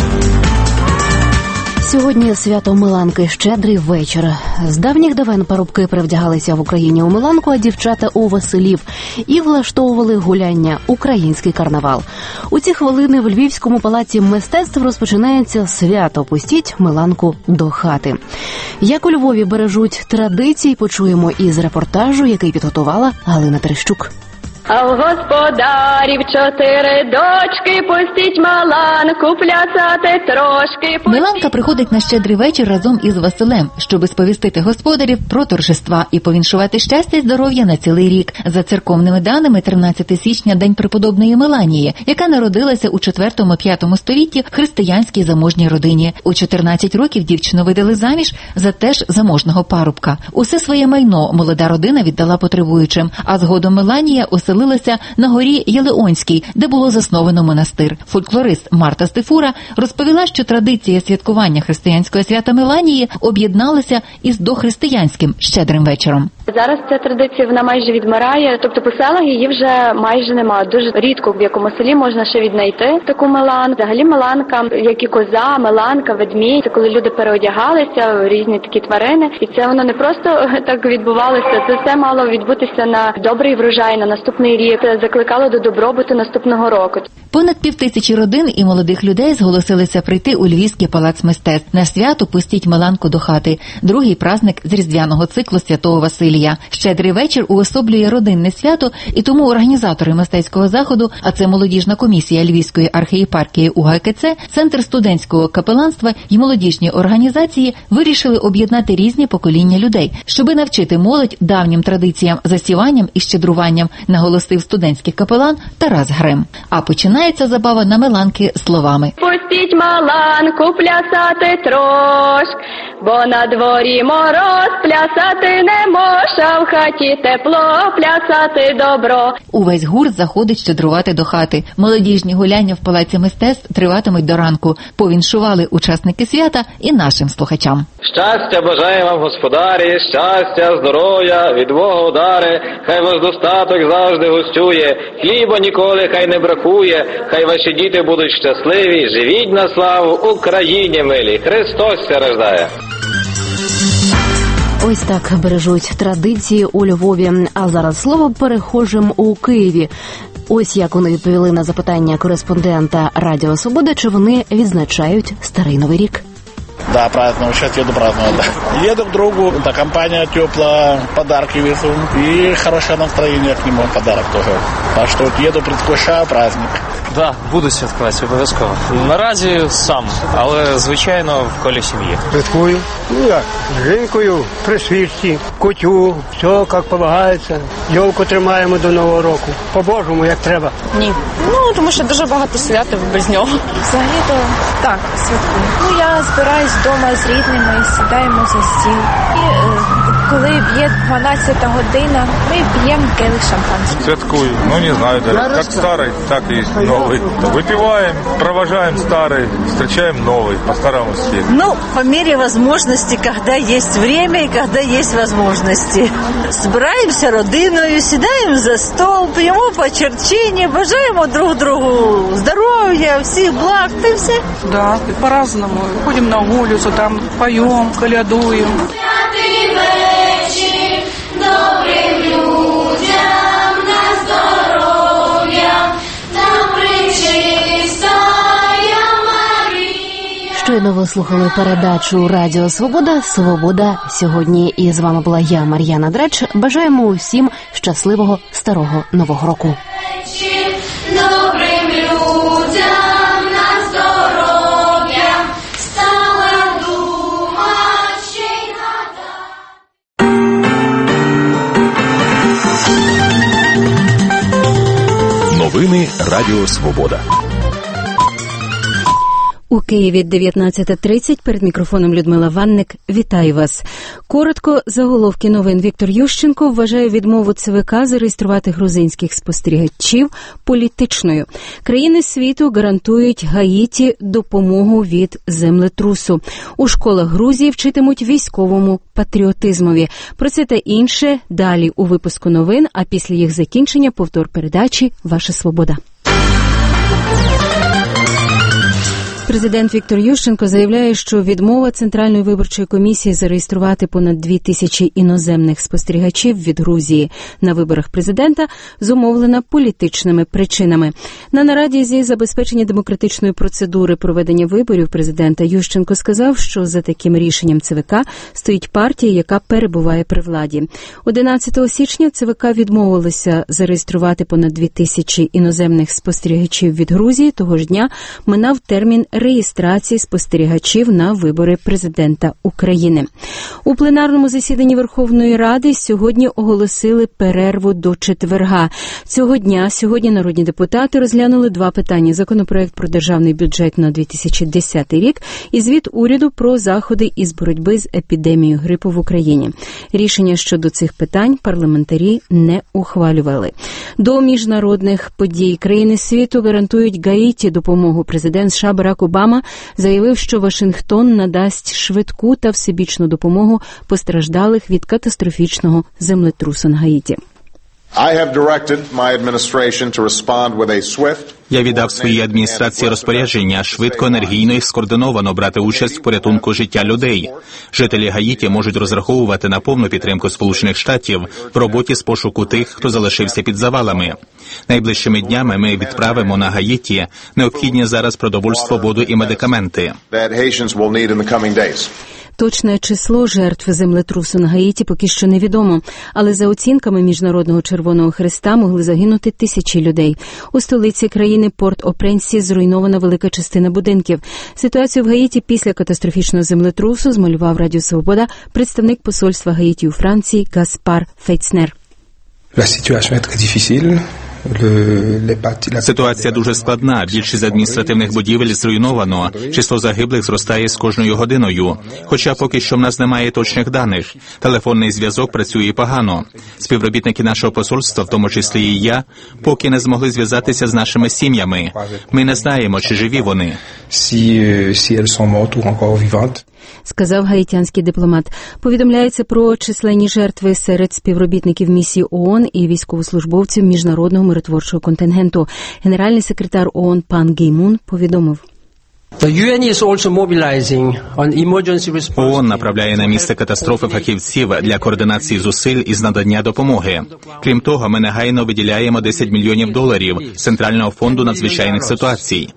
Сьогодні свято Миланки, щедрий вечір. З давніх давен парубки перевдягалися в Україні у Миланку, а дівчата у Василів. І влаштовували гуляння «Український карнавал». У ці хвилини в Львівському палаці мистецтв розпочинається свято «Пустіть Миланку до хати». Як у Львові бережуть традиції, почуємо із репортажу, який підготувала Галина Терещук. А в господарів чотири дочки, пустіть Маланку плясати трошки. Пустіть... Миланка приходить на щедрий вечір разом із Василем, щоби сповістити господарів про торжества і повіншувати щастя й здоров'я на цілий рік. За церковними даними, тринадцятого січня – день преподобної Меланії, яка народилася у четвертому-п'ятому столітті в християнській заможній родині. У чотирнадцять років дівчину видали заміж за теж заможного парубка. Усе своє майно молода родина віддала потребуючим, а згодом Меланія оселилася на горі Єлеонській, де було засновано монастир. Фольклорист Марта Стефура розповіла, що традиція святкування християнського свята Меланії об'єдналася із дохристиянським щедрим вечором. Зараз ця традиція вона майже відмирає, тобто по селах її вже майже нема. Дуже рідко в якому селі можна ще віднайти таку меланку. Взагалі меланка, як і коза, меланка, ведмідь, це коли люди переодягалися в різні такі тварини. І це воно не просто так відбувалося, це все мало відбутися на добрий врожай, на наступний рік. Це закликало до добробуту наступного року. Понад півтисячі родин і молодих людей зголосилися прийти у Львівський палац мистецтв. На свято «Пустіть Миланку до хати» – другий праздник з різдвяного циклу Святого Василія. Щедрий вечір уособлює родинне свято, і тому організатори мистецького заходу, а це молодіжна комісія Львівської архієпархії УГКЦ, Центр студентського капеланства і молодіжні організації вирішили об'єднати різні покоління людей, щоби навчити молодь давнім традиціям, засіванням і щедруванням, наголосив студентський капелан Тарас Грем. А починається забава на Меланки словами: «Пустіть Маланку плясати трошк, бо на дворі мороз, плясати не може, в хаті тепло, плясати добро». Увесь гурт заходить щедрувати до хати. Молодіжні гуляння в палаці мистецтв триватимуть до ранку. Повіншували учасники свята і нашим слухачам. Щастя бажає вам, господарі, щастя, здоров'я, від Бога удари, хай вас достаток завжди гостює, хліба ніколи хай не бракує, хай ваші діти будуть щасливі, живіть на славу Україні милі, Христос ся рождає. Ось так бережуть традиції у Львові. А зараз слово перехожим у Києві. Ось як вони відповіли на запитання кореспондента Радіо Свобода, чи вони відзначають Старий Новий рік. Да, праздную, сейчас еду праздновать, да. Еду к другу, да, компания теплая, подарки везу, и хорошее настроение к нему, подарок тоже. Так что еду, предвкушаю праздник. Да, буду святкувати, обов'язково. Наразі сам, але, звичайно, в колі сім'ї. Святкую. Ну як, з жінкою, при свічці, кутю, все як полагається. Йолку тримаємо до Нового року. По-божому, як треба. Ні. Ну, тому що дуже багато святів без нього. Взагалі-то так, святкую. Ну, я збираюсь вдома з рідними, сідаємо за стіл і е, коли б'є дванадцята година, ми п'ємо келих шампанського. Святкую, ну не знаю даже, как старый, так и новый. Выпиваем, провожаем старый, встречаем новый, по старому стилю. Ну, по мере возможности, когда есть время и когда есть возможности. Збираємося родиною, сідаємо за стол, п'ємо по черчині, бажаємо друг другу здоров'я, всіх благ, та все. Да, по-разному. Ходим на улицу, там поем, колядуем. Святий вечір, добрим людям на здоров'я, нам причистая Марія. Щойно ви слухали передачу «Радіо Свобода. Свобода сьогодні». І з вами була я, Мар'яна Дреч. Бажаємо усім щасливого старого нового року. Добрим людям на здоров'я, стала дума ще й гада. Новини Радіо Свобода. У Києві дев'ятнадцята тридцять, перед мікрофоном Людмила Ванник. Вітаю вас. Коротко, заголовки новин. Віктор Ющенко вважає відмову ЦВК зареєструвати грузинських спостерігачів політичною. Країни світу гарантують Гаїті допомогу від землетрусу. У школах Грузії вчитимуть військовому патріотизмові. Про це та інше далі у випуску новин, а після їх закінчення повтор передачі «Ваша свобода». Президент Віктор Ющенко заявляє, що відмова Центральної виборчої комісії зареєструвати понад дві тисячі іноземних спостерігачів від Грузії на виборах президента зумовлена політичними причинами. На нараді зі забезпечення демократичної процедури проведення виборів президента Ющенко сказав, що за таким рішенням ЦВК стоїть партія, яка перебуває при владі. одинадцятого січня ЦВК відмовилося зареєструвати понад дві тисячі іноземних спостерігачів від Грузії. Того ж дня минав термін реєстрації спостерігачів на вибори президента України. У пленарному засіданні Верховної Ради сьогодні оголосили перерву до четверга. Цього дня сьогодні народні депутати розглянули два питання: законопроект про державний бюджет на дві тисячі десятий рік і звіт уряду про заходи із боротьби з епідемією грипу в Україні. Рішення щодо цих питань парламентарі не ухвалювали. До міжнародних подій країни світу гарантують Гаїті допомогу. Президент США Барак Обама заявив, що Вашингтон надасть швидку та всебічну допомогу постраждалих від катастрофічного землетрусу на Гаїті. Я віддав своїй адміністрації розпорядження швидко, енергійно і скоординовано брати участь в порятунку життя людей. Жителі Гаїті можуть розраховувати на повну підтримку Сполучених Штатів в роботі з пошуку тих, хто залишився під завалами. Найближчими днями ми відправимо на Гаїті необхідні зараз продовольство, воду і медикаменти. Точне число жертв землетрусу на Гаїті поки що невідомо, але за оцінками Міжнародного Червоного Хреста могли загинути тисячі людей. У столиці країни Порт-о-Пренсі зруйнована велика частина будинків. Ситуацію в Гаїті після катастрофічного землетрусу змалював Радіо Свобода представник посольства Гаїті у Франції Гаспар Фейцнер. Ситуація дуже складна. Більшість адміністративних будівель зруйновано. Число загиблих зростає з кожною годиною. Хоча поки що в нас немає точних даних. Телефонний зв'язок працює погано. Співробітники нашого посольства, в тому числі і я, поки не змогли зв'язатися з нашими сім'ями. Ми не знаємо, чи живі вони. Сказав гаїтянський дипломат. Повідомляється про численні жертви серед співробітників місії ООН і військовослужбовців міжнародного миротворчого контингенту. Генеральний секретар ООН пан Гі Мун повідомив. ООН направляє на місце катастрофи фахівців для координації зусиль із надання допомоги. Крім того, ми негайно виділяємо десять мільйонів доларів з Центрального фонду надзвичайних ситуацій.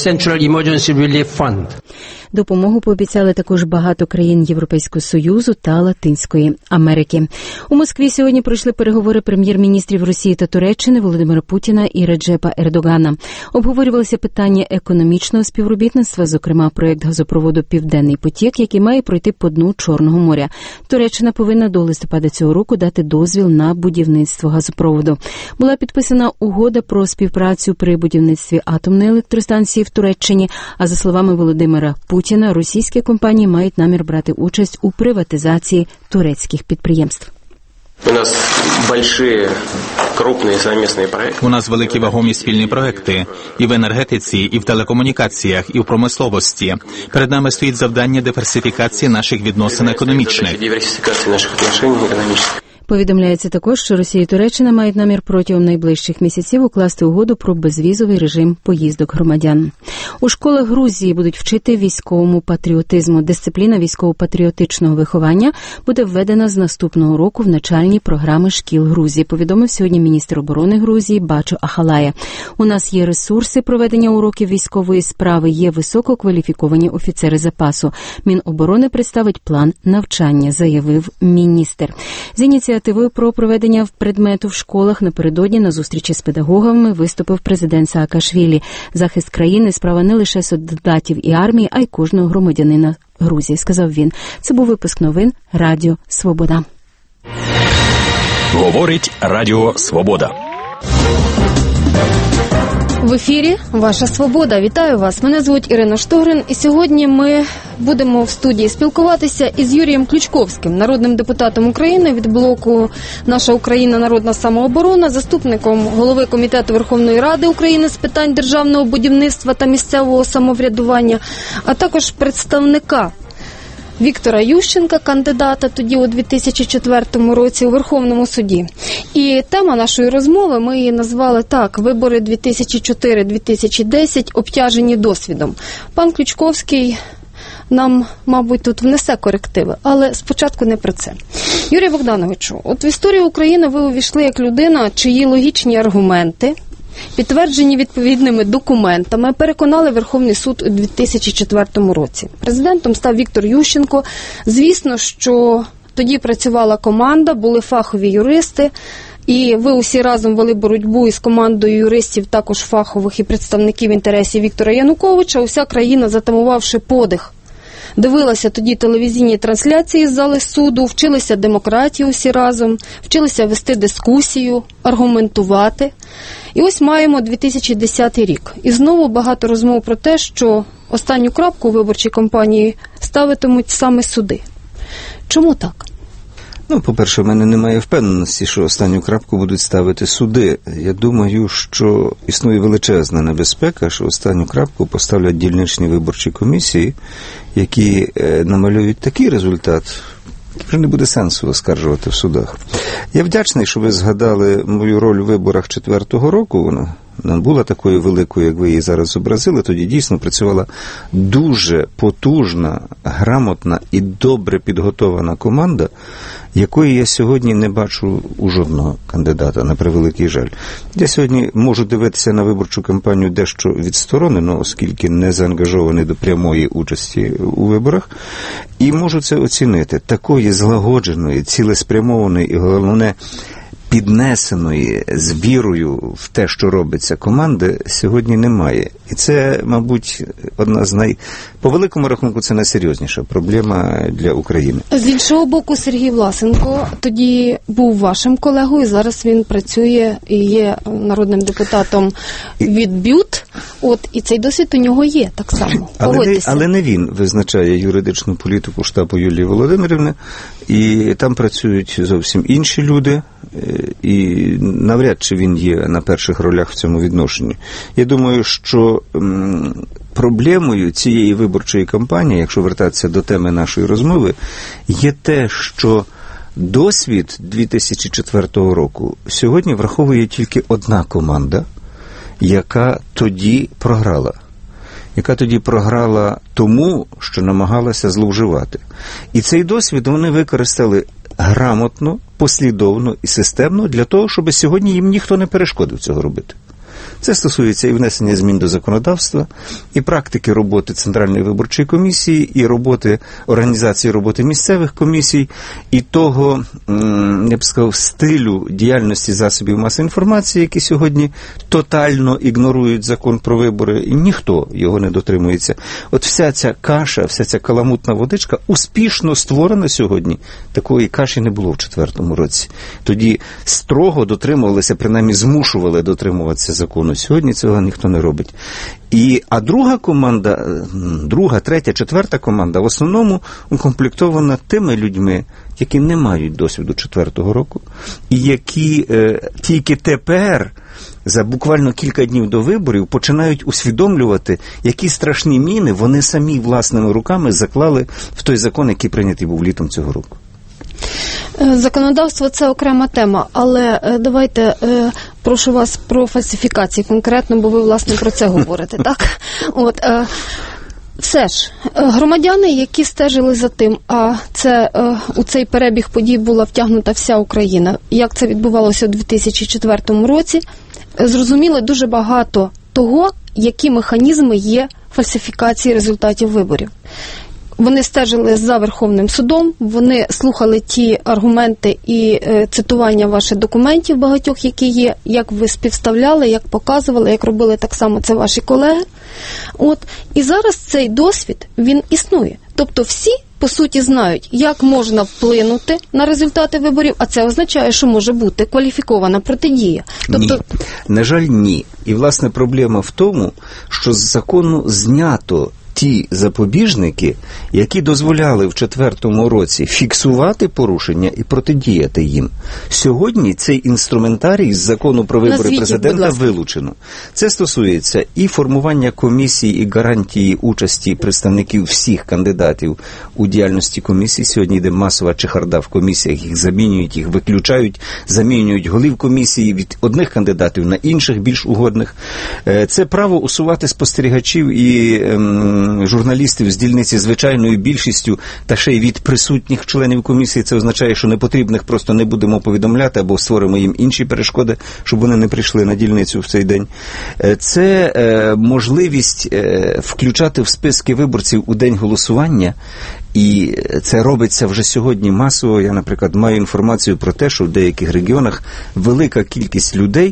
Допомогу пообіцяли також багато країн Європейського Союзу та Латинської Америки. У Москві сьогодні пройшли переговори прем'єр-міністрів Росії та Туреччини Володимира Путіна і Реджепа Ердогана. Обговорювалося питання економічного співробітництва, зокрема проєкт газопроводу «Південний потік», який має пройти по дну Чорного моря. Туреччина повинна до листопада цього року дати дозвіл на будівництво газопроводу. Була підписана угода про співпрацю при будівництві атомної електростанції в Туреччині, а за словами Володимира Путіна, Путіна російські компанії мають намір брати участь у приватизації турецьких підприємств. У нас большие, крупные совместные проекты. У нас великі вагомі спільні проекти і в енергетиці, і в телекомунікаціях, і в промисловості. Перед нами стоїть завдання диверсифікації наших відносин економічних. Диверсификации наших отношений экономических. Повідомляється також, що Росія і Туреччина мають намір протягом найближчих місяців укласти угоду про безвізовий режим поїздок громадян. У школах Грузії будуть вчити військовому патріотизму. Дисципліна військово-патріотичного виховання буде введена з наступного року в начальні програми шкіл Грузії, повідомив сьогодні міністр оборони Грузії Бачо Ахалая. У нас є ресурси проведення уроків військової справи, є висококваліфіковані офіцери запасу. Міноборони представить план навчання, заявив міністр. З ініціативою про проведення предмету в школах напередодні на зустрічі з педагогами виступив президент Саакашвілі. Захист країни – справа не лише солдатів і армії, а й кожного громадянина Грузії, сказав він. Це був випуск новин Радіо Свобода. Говорить Радіо Свобода. В ефірі «Ваша Свобода». Вітаю вас. Мене звуть Ірина Штогрин. І сьогодні ми будемо в студії спілкуватися із Юрієм Ключковським, народним депутатом України від блоку «Наша Україна. Народна самооборона», заступником голови Комітету Верховної Ради України з питань державного будівництва та місцевого самоврядування, а також представника Віктора Ющенка, кандидата тоді у дві тисячі четвертому році у Верховному суді. І тема нашої розмови, ми її назвали так: «Вибори дві тисячі чотири - дві тисячі десять обтяжені досвідом». Пан Ключковський нам, мабуть, тут внесе корективи, але спочатку не про це. Юрій Богдановичу, от в історію України ви увійшли як людина, чиї логічні аргументи, підтверджені відповідними документами, переконали Верховний суд у дві тисячі четвертому році. Президентом став Віктор Ющенко. Звісно, що тоді працювала команда, були фахові юристи, і ви усі разом вели боротьбу із командою юристів, також фахових і представників інтересів Віктора Януковича. Уся країна, затамувавши подих, дивилася тоді телевізійні трансляції з зали суду, вчилися демократії усі разом, вчилися вести дискусію, аргументувати. І ось маємо дві тисячі десятий рік. І знову багато розмов про те, що останню крапку у виборчій кампанії ставитимуть саме суди. Чому так? Ну, по-перше, в мене немає впевненості, що останню крапку будуть ставити суди. Я думаю, що існує величезна небезпека, що останню крапку поставлять дільничні виборчі комісії, які е, намалюють такий результат, вже не буде сенсу оскаржувати в судах. Я вдячний, що ви згадали мою роль у виборах четвертого року. Вона не була такою великою, як ви її зараз зобразили. Тоді дійсно працювала дуже потужна, грамотна і добре підготована команда, якої я сьогодні не бачу у жодного кандидата, на превеликий жаль. Я сьогодні можу дивитися на виборчу кампанію дещо відсторонено, оскільки не заангажований до прямої участі у виборах, і можу це оцінити. Такої злагодженої, цілеспрямованої і, головне, піднесеної з вірою в те, що робиться, команди сьогодні немає. І це, мабуть, одна з най... По великому рахунку, це найсерйозніша проблема для України. З іншого боку, Сергій Власенко тоді був вашим колегою, зараз він працює і є народним депутатом від БЮТ. От, і цей досвід у нього є так само. Але не, але не він визначає юридичну політику штабу Юлії Володимирівни, і там працюють зовсім інші люди, і навряд чи він є на перших ролях в цьому відношенні. Я думаю, що м, проблемою цієї виборчої кампанії, якщо вертатися до теми нашої розмови, є те, що досвід дві тисячі четвертого року сьогодні враховує тільки одна команда, яка тоді програла. Яка тоді програла тому, що намагалася зловживати. І цей досвід вони використали грамотно, послідовно і системно для того, щоб сьогодні їм ніхто не перешкодив цього робити. Це стосується і внесення змін до законодавства, і практики роботи Центральної виборчої комісії, і роботи організації роботи місцевих комісій, і того, я б сказав, стилю діяльності засобів масової інформації, які сьогодні тотально ігнорують закон про вибори, і ніхто його не дотримується. От вся ця каша, вся ця каламутна водичка успішно створена сьогодні. Такої каші не було в четвертому році. Тоді строго дотримувалися, принаймні змушували дотримуватися закону закону. Сьогодні цього ніхто не робить. І, а друга команда, друга, третя, четверта команда в основному укомплектована тими людьми, які не мають досвіду четвертого року, і які е, тільки тепер, за буквально кілька днів до виборів, починають усвідомлювати, які страшні міни вони самі власними руками заклали в той закон, який прийнятий був літом цього року. Законодавство – це окрема тема, але давайте, прошу вас про фальсифікації конкретно, бо ви, власне, про це говорите, так? От, все ж, громадяни, які стежили за тим, а це у цей перебіг подій була втягнута вся Україна, як це відбувалося у дві тисячі четвертому році, зрозуміли дуже багато того, які механізми є фальсифікації результатів виборів. Вони стежили за Верховним судом, вони слухали ті аргументи і е, цитування ваших документів багатьох, які є, як ви співставляли, як показували, як робили так само це ваші колеги. От. І зараз цей досвід, він існує. Тобто всі, по суті, знають, як можна вплинути на результати виборів, а це означає, що може бути кваліфікована протидія. Тобто... Ні. На жаль, ні. І, власне, проблема в тому, що з закону знято ті запобіжники, які дозволяли в четвертому році фіксувати порушення і протидіяти їм. Сьогодні цей інструментарій з закону про вибори Назвіть, президента вилучено. Це стосується і формування комісій, і гарантії участі представників всіх кандидатів у діяльності комісії. Сьогодні йде масова чехарда в комісіях, їх замінюють, їх виключають, замінюють голів комісії від одних кандидатів на інших, більш угодних. Це право усувати спостерігачів і ем, журналістів з дільниці звичайною більшістю, та ще й від присутніх членів комісії. Це означає, що непотрібних просто не будемо повідомляти або створимо їм інші перешкоди, щоб вони не прийшли на дільницю в цей день. Це е, можливість е, включати в списки виборців у день голосування, і це робиться вже сьогодні масово. Я, наприклад, маю інформацію про те, що в деяких регіонах велика кількість людей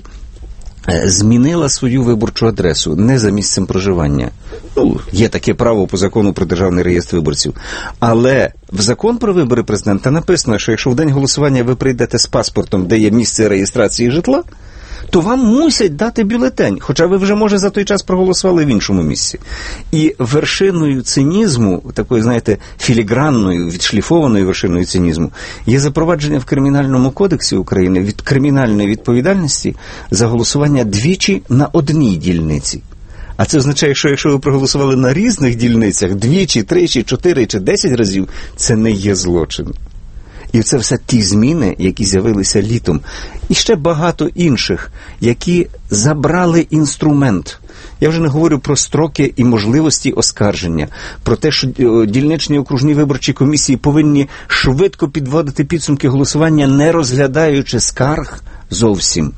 змінила свою виборчу адресу не за місцем проживання. Ну, є таке право по закону про державний реєстр виборців. Але в закон про вибори президента написано, що якщо в день голосування ви прийдете з паспортом, де є місце реєстрації житла, то вам мусять дати бюлетень, хоча ви вже, може, за той час проголосували в іншому місці. І вершиною цинізму, такою, знаєте, філігранною, відшліфованою вершиною цинізму, є запровадження в Кримінальному кодексі України від кримінальної відповідальності за голосування двічі на одній дільниці. А це означає, що якщо ви проголосували на різних дільницях двічі, тричі, чотири чи десять разів, це не є злочин. І це все ті зміни, які з'явилися літом. І ще багато інших, які забрали інструмент. Я вже не говорю про строки і можливості оскарження, про те, що дільничні окружні виборчі комісії повинні швидко підводити підсумки голосування, не розглядаючи скарг зовсім.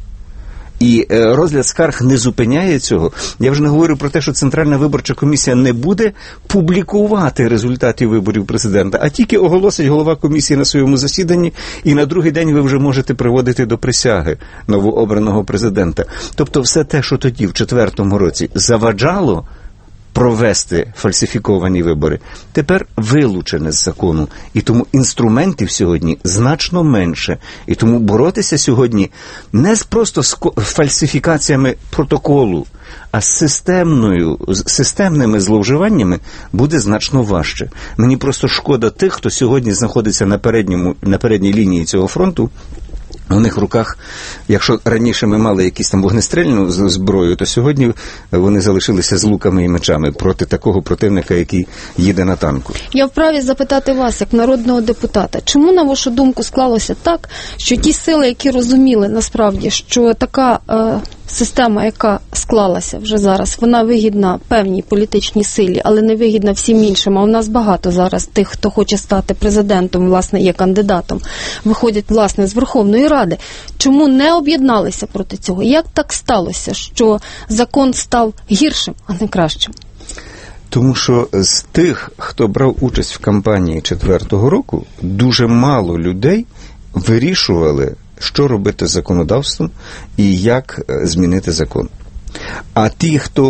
І розгляд скарг не зупиняє цього. Я вже не говорю про те, що Центральна виборча комісія не буде публікувати результати виборів президента, а тільки оголосить голова комісії на своєму засіданні, і на другий день ви вже можете приводити до присяги новообраного президента. Тобто все те, що тоді, в четвертому році, заваджало провести фальсифіковані вибори, тепер вилучене з закону. І тому інструментів сьогодні значно менше. І тому боротися сьогодні не з просто з фальсифікаціями протоколу, а з системною, з системними зловживаннями буде значно важче. Мені просто шкода тих, хто сьогодні знаходиться на передньому, на передній лінії цього фронту. У них в руках, якщо раніше ми мали якісь там вогнестрільну зброю, то сьогодні вони залишилися з луками і мечами проти такого противника, який їде на танку. Я вправі запитати вас, як народного депутата, чому, на вашу думку, склалося так, що ті сили, які розуміли насправді, що така е, система, яка склалася вже зараз, вона вигідна певній політичній силі, але не вигідна всім іншим, а у нас багато зараз тих, хто хоче стати президентом, власне, є кандидатом, виходять, власне, з Верховної Ради. Чому не об'єдналися проти цього? Як так сталося, що закон став гіршим, а не кращим? Тому що з тих, хто брав участь в кампанії четвертого року, дуже мало людей вирішували, що робити з законодавством і як змінити закон. А ті, хто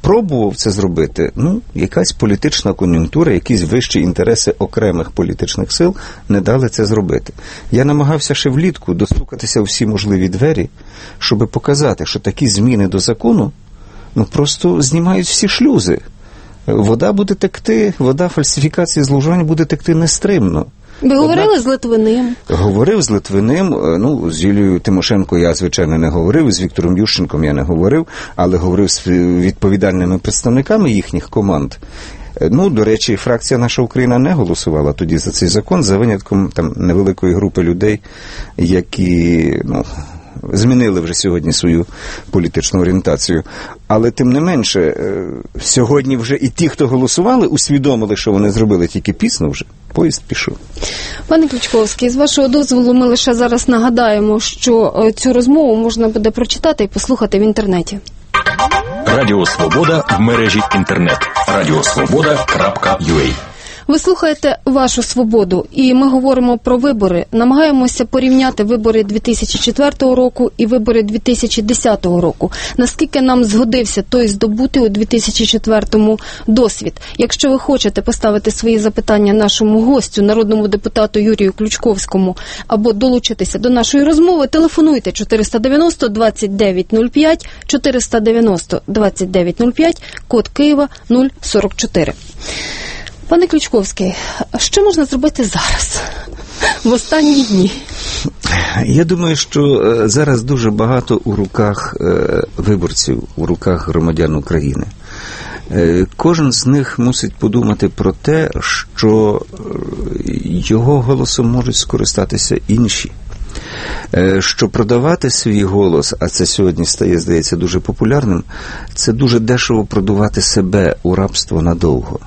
спробував це зробити, ну, якась політична кон'юнктура, якісь вищі інтереси окремих політичних сил не дали це зробити. Я намагався ще влітку достукатися у всі можливі двері, щоб показати, що такі зміни до закону, ну, просто знімають всі шлюзи. Вода буде текти, вода фальсифікації, зловживань буде текти нестримно. Ви говорили Однак, з Литвиним? Говорив з Литвиним, ну, з Юлією Тимошенко я, звичайно, не говорив, з Віктором Ющенком я не говорив, але говорив з відповідальними представниками їхніх команд. Ну, до речі, фракція «Наша Україна» не голосувала тоді за цей закон, за винятком там невеликої групи людей, які, ну, змінили вже сьогодні свою політичну орієнтацію. Але, тим не менше, сьогодні вже і ті, хто голосували, усвідомили, що вони зробили, тільки пізно вже. Поїзд пішов. Пане Ключковський, з вашого дозволу ми лише зараз нагадаємо, що цю розмову можна буде прочитати і послухати в інтернеті. Радіо Свобода в мережі інтернет. радіосвобода крапка ю а. Ви слухаєте «Вашу свободу», і ми говоримо про вибори. Намагаємося порівняти вибори дві тисячі четвертого року і вибори дві тисячі десятого року. Наскільки нам згодився той здобутий у дві тисячі четвертому досвід? Якщо ви хочете поставити свої запитання нашому гостю, народному депутату Юрію Ключковському, або долучитися до нашої розмови, телефонуйте чотириста дев'яносто двадцять дев'ять нуль п'ять, чотириста дев'яносто двадцять дев'ять нуль п'ять, код Києва нуль сорок чотири. Пане Ключковський, що можна зробити зараз, в останні дні? Я думаю, що зараз дуже багато у руках виборців, у руках громадян України. Кожен з них мусить подумати про те, що його голосом можуть скористатися інші. Що продавати свій голос, а це сьогодні стає, здається, дуже популярним, це дуже дешево продавати себе у рабство надовго.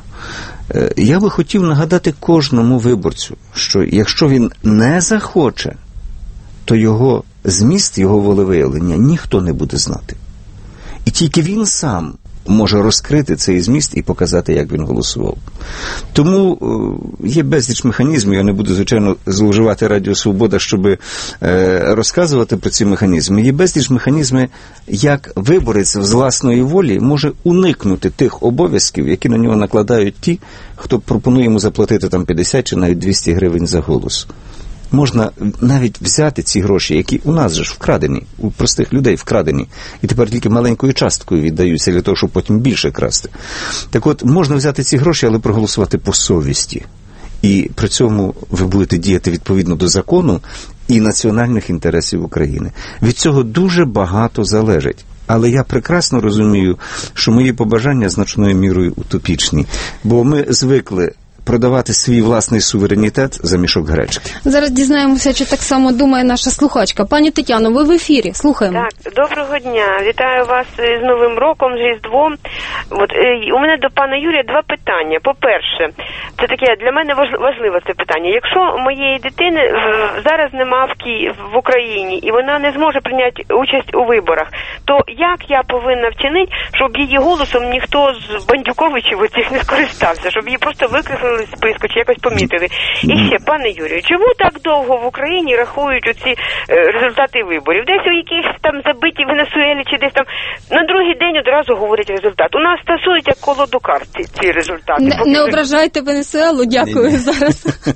Я би хотів нагадати кожному виборцю, що якщо він не захоче, то його зміст, його волевиявлення ніхто не буде знати. І тільки він сам може розкрити цей зміст і показати, як він голосував. Тому є безліч механізмів, я не буду, звичайно, зловживати Радіо Свобода, щоб е, розказувати про ці механізми. Є безліч механізмів, як виборець з власної волі може уникнути тих обов'язків, які на нього накладають ті, хто пропонує йому заплатити там п'ятдесят чи навіть двісті гривень за голос. Можна навіть взяти ці гроші, які у нас же ж вкрадені, у простих людей вкрадені, і тепер тільки маленькою часткою віддаються для того, щоб потім більше красти. Так от, можна взяти ці гроші, але проголосувати по совісті. І при цьому ви будете діяти відповідно до закону і національних інтересів України. Від цього дуже багато залежить. Але я прекрасно розумію, що мої побажання значною мірою утопічні. Бо ми звикли продавати свій власний суверенітет за мішок гречки. Зараз дізнаємося, чи так само думає наша слухачка. Пані Тетяно, ви в ефірі. Слухаємо. Так, доброго дня. Вітаю вас з Новим роком, з Різдвом. От, у мене до пана Юрія два питання. По-перше, це таке, для мене важливе це питання. Якщо моєї дитини зараз нема в Києві, в Україні, і вона не зможе прийняти участь у виборах, то як я повинна вчинити, щоб її голосом ніхто з бандюковичів оцих не скористався, щоб її просто викреслили з списку, чи якось помітили. І ще, пане Юрію, чому так довго в Україні рахують оці е, результати виборів? Десь у якихось там забиті Венесуелі, чи десь там на другий день одразу говорять результат. У нас стосують як колоду карт ці, ці результати. Не, не ображайте Венесуелу, дякую зараз.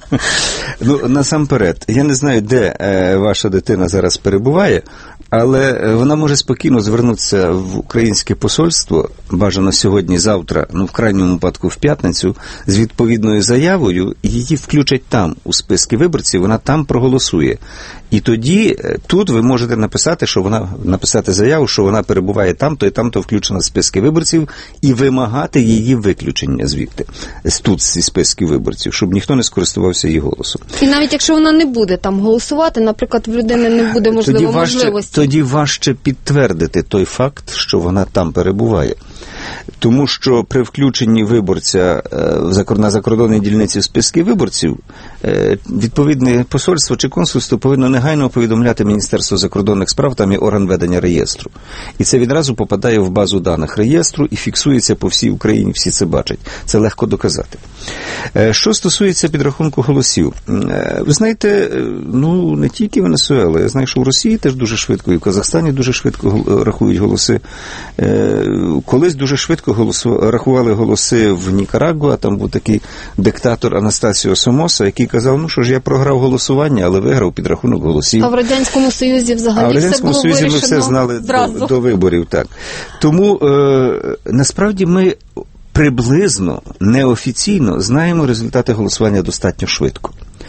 Ну, насамперед, я не знаю, де е, ваша дитина зараз перебуває, але вона може спокійно звернутися в українське посольство, бажано сьогодні-завтра, ну в крайньому випадку в п'ятницю, з відповідною заявою, і її включать там у списки виборців, вона там проголосує. І тоді тут ви можете написати, що вона написати заяву, що вона перебуває там-то і там-то включена в списки виборців, і вимагати її виключення звідти, тут зі списків виборців, щоб ніхто не скористувався її голосом. І навіть якщо вона не буде там голосувати, наприклад, в людини не буде можливо тоді важче, можливості. Тоді важче підтвердити той факт, що вона там перебуває. Тому що при включенні виборця на закордонній дільниці в списки виборців відповідне посольство чи консульство повинно негайно повідомляти Міністерство закордонних справ, там є орган ведення реєстру. І це відразу попадає в базу даних реєстру і фіксується по всій Україні, всі це бачать. Це легко доказати. Що стосується підрахунку голосів, ви знаєте, ну не тільки Венесуела, я знаю, що в Росії теж дуже швидко, і в Казахстані дуже швидко рахують голоси. Колись колись дуже швидко голосу... рахували голоси в Нікарагуа, там був такий диктатор Анастасіо Сомоса, який казав, ну що ж, я програв голосування, але виграв підрахунок голосів. А в Радянському Союзі взагалі а в Радянському все було Союзі ми все знали до, до виборів. Так. Тому е, насправді ми приблизно, неофіційно знаємо результати голосування достатньо швидко.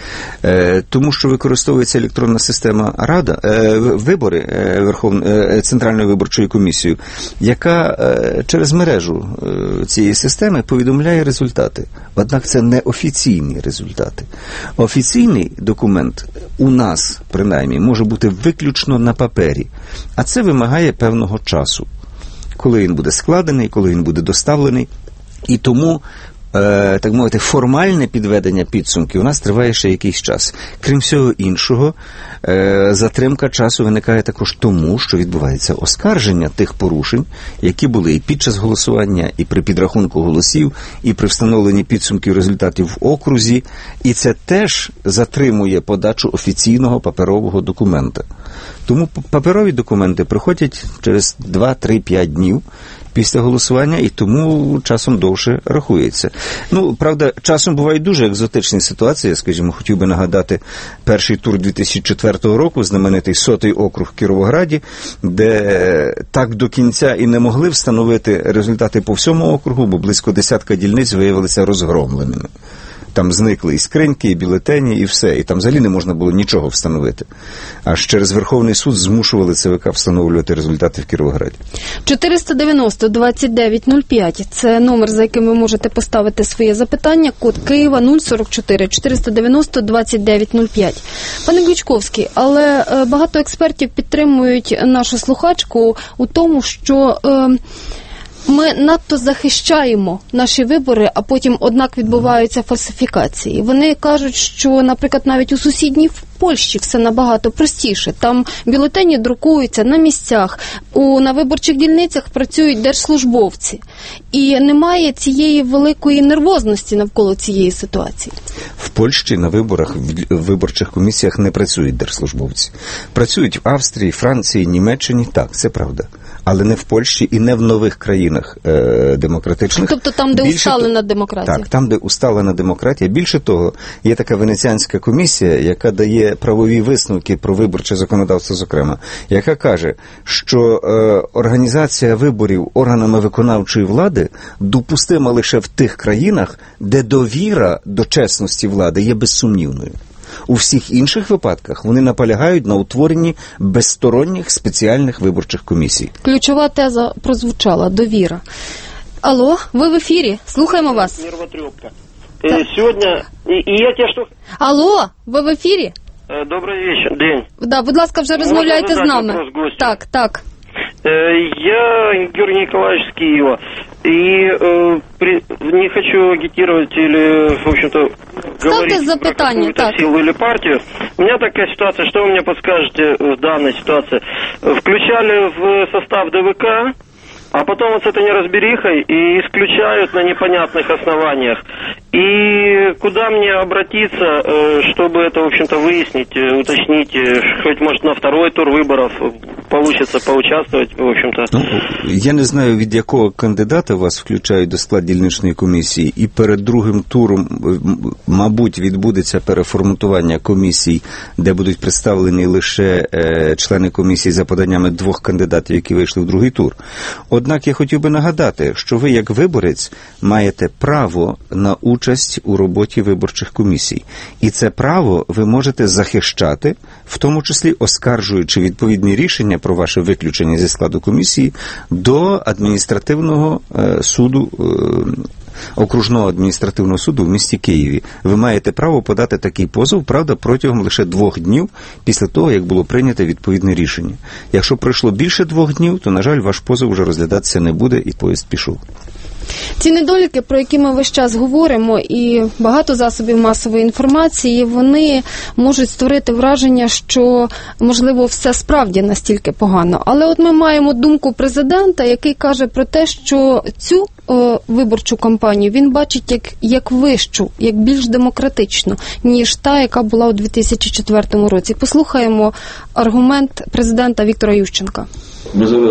Е, тому що використовується електронна система Рада, е, вибори е, Верховної, е, Центральною виборчою комісією, яка е, через мережу е, цієї системи повідомляє результати. Однак це не офіційні результати. Офіційний документ у нас, принаймні, може бути виключно на папері, а це вимагає певного часу. Коли він буде складений, коли він буде доставлений. І тому, е, так мовити, формальне підведення підсумків у нас триває ще якийсь час. Крім всього іншого, е, затримка часу виникає також тому, що відбувається оскарження тих порушень, які були і під час голосування, і при підрахунку голосів, і при встановленні підсумків результатів в окрузі. І це теж затримує подачу офіційного паперового документа. Тому паперові документи приходять через два, три, п'ять днів після голосування, і тому часом довше рахується. Ну, правда, часом бувають дуже екзотичні ситуації. Скажімо, хотів би нагадати перший тур дві тисячі четвертого року, знаменитий сотий округ в Кіровограді, де так до кінця і не могли встановити результати по всьому округу, бо близько десятка дільниць виявилися розгромленими. Там зникли і скриньки, і бюлетені, і все. І там взагалі не можна було нічого встановити. Аж через Верховний суд змушували ЦВК встановлювати результати в Кіровограді. чотириста дев'яносто двадцять дев'ять нуль п'ять. Це номер, за яким ви можете поставити своє запитання. Код Києва нуль сорок чотири чотириста дев'яносто двадцять дев'ять нуль п'ять. Пане Ключковський, але багато експертів підтримують нашу слухачку у тому, що Е, ми надто захищаємо наші вибори, а потім, однак, відбуваються фальсифікації. Вони кажуть, що, наприклад, навіть у сусідній Польщі все набагато простіше. Там бюлетені друкуються на місцях, у, на виборчих дільницях працюють держслужбовці. І немає цієї великої нервозності навколо цієї ситуації. В Польщі на виборах, в виборчих комісіях не працюють держслужбовці. Працюють в Австрії, Франції, Німеччині, так, це правда. Але не в Польщі і не в нових країнах е, демократичних. Тобто там, де Більше усталена то... демократія. Так, там, де усталена демократія. Більше того, є така Венеціанська комісія, яка дає правові висновки про виборче законодавство, зокрема, яка каже, що е, організація виборів органами виконавчої влади допустима лише в тих країнах, де довіра до чесності влади є безсумнівною. У всіх інших випадках вони наполягають на утворенні безсторонніх спеціальних виборчих комісій. Ключова теза прозвучала – довіра. Алло, ви в ефірі. Слухаємо вас. Нервотрепка. Э, сегодня... И, и я тебе что... Алло, ви в ефірі? Э, добрый вечер, день. Да, будь ласка, вже розмовляйте з нами. Так, так. Э, я Георгий Николаевич с Киева. И э, при, не хочу агитировать или, в общем-то, говорить запитание, про какую-то так. силу или партию. У меня такая ситуация, что вы мне подскажете в данной ситуации? Включали в состав ДВК, а потом вот с этой неразберихой и исключают на непонятных основаниях. И куда мне обратиться, чтобы это, в общем-то, выяснить, уточнить, хоть, может, на второй тур выборов получится поучаствовать, в общем-то. Ну, я не знаю, від якого кандидата вас включають до складу дільничної комісії, і перед другим туром, мабуть, відбудеться переформатування комісій, де будуть представлені лише е, члени комісії за поданнями двох кандидатів, які вийшли в другий тур. Однак я хотів би нагадати, що ви, як виборець, маєте право на участь у роботі виборчих комісій. І це право ви можете захищати, в тому числі оскаржуючи відповідні рішення про ваше виключення зі складу комісії до адміністративного е, суду, е, окружного адміністративного суду в місті Києві. Ви маєте право подати такий позов, правда, протягом лише двох днів після того, як було прийнято відповідне рішення. Якщо пройшло більше двох днів, то, на жаль, ваш позов вже розглядатися не буде і поїзд пішов. Ці недоліки, про які ми весь час говоримо, і багато засобів масової інформації, вони можуть створити враження, що, можливо, все справді настільки погано. Але от ми маємо думку президента, який каже про те, що цю о, виборчу кампанію він бачить як, як вищу, як більш демократичну, ніж та, яка була у дві тисячі четвертому році. Послухаємо аргумент президента Віктора Ющенка. Ми зараз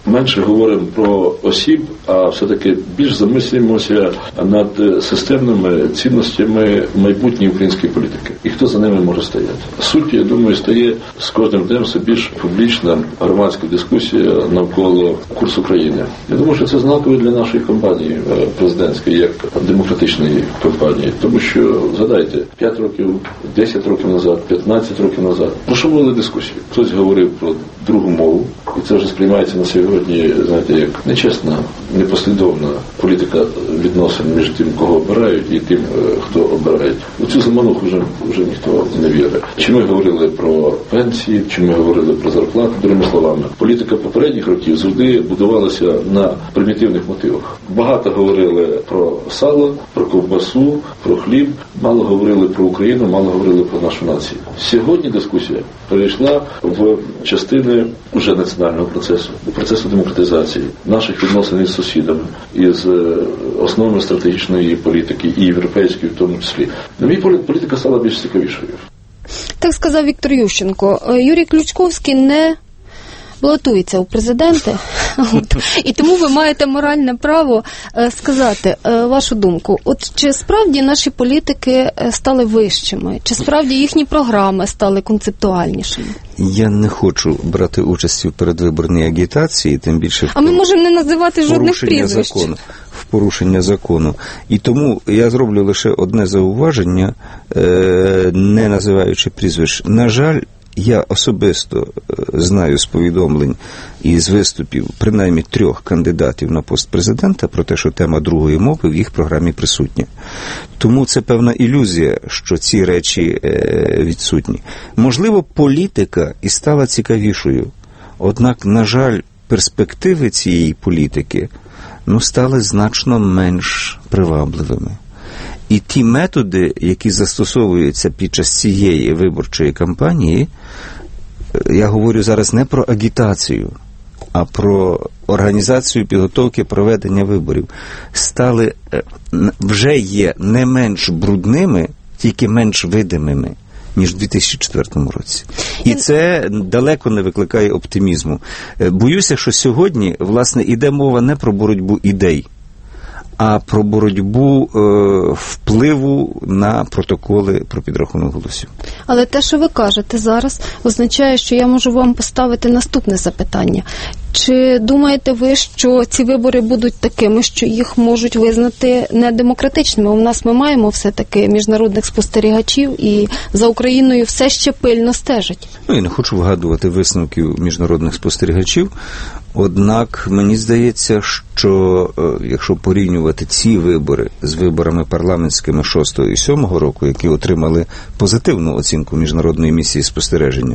менше говоримо про осіб, а все-таки більш замислюємося над системними цінностями майбутньої української політики. І хто за ними може стояти. Суть, я думаю, стає з кожним днем все більш публічна громадська дискусія навколо курсу країни. Я думаю, що це знаково для нашої кампанії президентської, як демократичної кампанії. Тому що, згадайте, п'ять років, десять років назад, п'ятнадцять років назад, про що були дискусії? Хтось говорив про другу мову, і це вже сприймається на сьогодні, знаєте, як нечесна, непослідовна політика відносин між тим, кого обирають, і тим, хто обирає. У цю замануху вже, вже ніхто не вірить. Чи ми говорили про пенсії, чи ми говорили про зарплату, другими словами. Політика попередніх років завжди будувалася на примітивних мотивах. Багато говорили про сало, про ковбасу, про хліб, мало говорили про Україну, мало говорили про нашу націю. Сьогодні дискусія перейшла в частини уже національного процесу, процесу демократизації, наших відносин із сусідами, із основами стратегічної політики і європейської в тому числі. На мій погляд, політика стала більш цікавішою. Так сказав Віктор Ющенко. Юрій Ключковський не балотується у президенти, і тому ви маєте моральне право сказати вашу думку. От чи справді наші політики стали вищими? Чи справді їхні програми стали концептуальнішими? Я не хочу брати участі в передвиборній агітації, тим більше в А ми можемо не називати жодних прізвищ. Закону, в порушення закону. І тому я зроблю лише одне зауваження, не називаючи прізвищ. На жаль, я особисто знаю з повідомлень і з виступів принаймні трьох кандидатів на пост президента про те, що тема другої мови в їх програмі присутня. Тому це певна ілюзія, що ці речі відсутні. Можливо, політика і стала цікавішою. Однак, на жаль, перспективи цієї політики ну, стали значно менш привабливими. І ті методи, які застосовуються під час цієї виборчої кампанії, я говорю зараз не про агітацію, а про організацію підготовки проведення виборів, стали, вже є не менш брудними, тільки менш видимими, ніж у дві тисячі четвертому році. І це далеко не викликає оптимізму. Боюся, що сьогодні, власне, іде мова не про боротьбу ідей, а про боротьбу е, впливу на протоколи про підрахунок голосів. Але те, що ви кажете зараз, означає, що я можу вам поставити наступне запитання. Чи думаєте ви, що ці вибори будуть такими, що їх можуть визнати недемократичними? У нас ми маємо все-таки міжнародних спостерігачів і за Україною все ще пильно стежать. Ну, я не хочу вгадувати висновків міжнародних спостерігачів, однак мені здається, що якщо порівнювати ці вибори з виборами парламентськими шостого і сьомого року, які отримали позитивну оцінку міжнародної місії спостереження,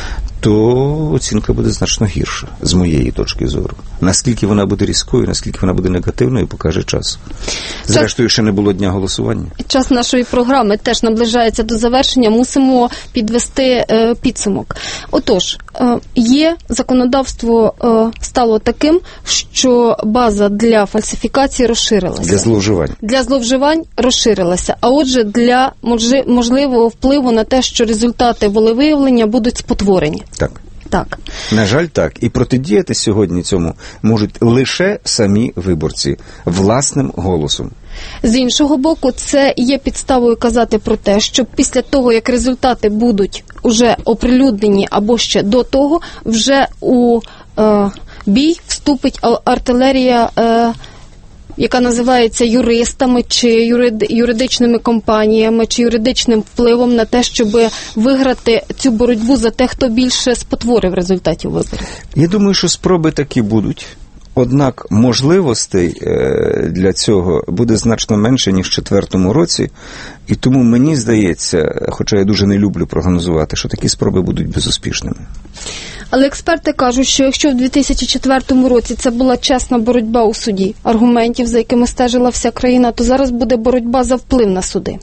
то оцінка буде значно гірша, з моєї точки зору. Наскільки вона буде різкою, наскільки вона буде негативною, покаже час. Зрештою, ще не було дня голосування. Час нашої програми теж наближається до завершення. Мусимо підвести е, підсумок. Отож, е, є законодавство е, стало таким, що база для фальсифікації розширилася. Для зловживань. Для зловживань розширилася. А отже, для можливого впливу на те, що результати волевиявлення будуть спотворені. Так. Так. На жаль, так. І протидіяти сьогодні цьому можуть лише самі виборці власним голосом. З іншого боку, це є підставою казати про те, що після того, як результати будуть уже оприлюднені або ще до того, вже у е, бій вступить артилерія, е, яка називається юристами чи юридичними компаніями, чи юридичним впливом на те, щоб виграти цю боротьбу за те, хто більше спотворив результатів виборів. Я думаю, що спроби такі будуть. Однак можливостей для цього буде значно менше, ніж в четвертому році. І тому мені здається, хоча я дуже не люблю прогнозувати, що такі спроби будуть безуспішними. Але експерти кажуть, що якщо в дві тисячі четвертому році це була чесна боротьба у суді, аргументів, за якими стежила вся країна, то зараз буде боротьба за вплив на суди.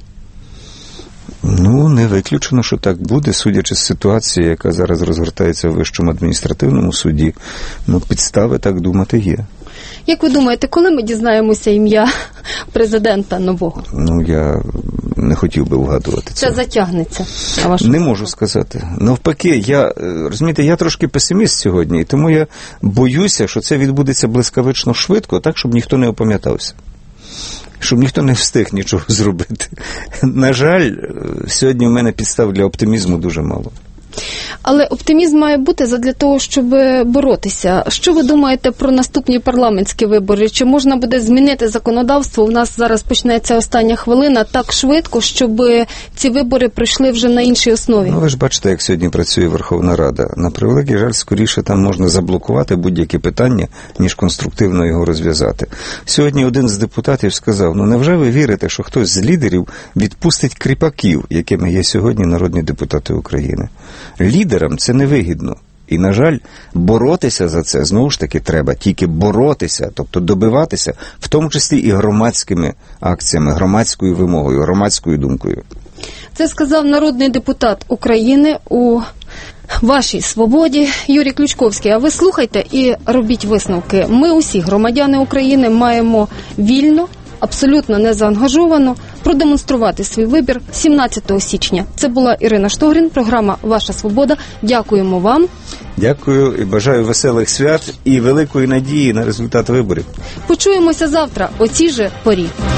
Ну, не виключено, що так буде, судячи з ситуації, яка зараз розгортається в Вищому адміністративному суді. Ну, підстави так думати є. Як ви думаєте, коли ми дізнаємося ім'я президента нового? Ну, я не хотів би вгадувати це. Це затягнеться, на вашу Не можу сказати. Навпаки, я, розумієте, я трошки песиміст сьогодні, і тому я боюся, що це відбудеться блискавично швидко, так, щоб ніхто не опам'ятався. Щоб ніхто не встиг нічого зробити. На жаль, сьогодні в мене підстав для оптимізму дуже мало. Але оптимізм має бути задля того, щоб боротися. Що ви думаєте про наступні парламентські вибори? Чи можна буде змінити законодавство? У нас зараз почнеться остання хвилина так швидко, щоб ці вибори пройшли вже на іншій основі. Ну, ви ж бачите, як сьогодні працює Верховна Рада. На превеликий жаль, скоріше там можна заблокувати будь-яке питання, ніж конструктивно його розв'язати. Сьогодні один з депутатів сказав, ну невже ви вірите, що хтось з лідерів відпустить кріпаків, якими є сьогодні народні депутати України? Лідерам це невигідно. І, на жаль, боротися за це, знову ж таки, треба тільки боротися, тобто добиватися, в тому числі і громадськими акціями, громадською вимогою, громадською думкою. Це сказав народний депутат України у вашій свободі Юрій Ключковський. А ви слухайте і робіть висновки. Ми усі, громадяни України, маємо вільно, абсолютно незаангажовано продемонструвати свій вибір сімнадцятого січня. Це була Ірина Штогрін, програма «Ваша свобода». Дякуємо вам. Дякую і бажаю веселих свят і великої надії на результат виборів. Почуємося завтра о цій же порі.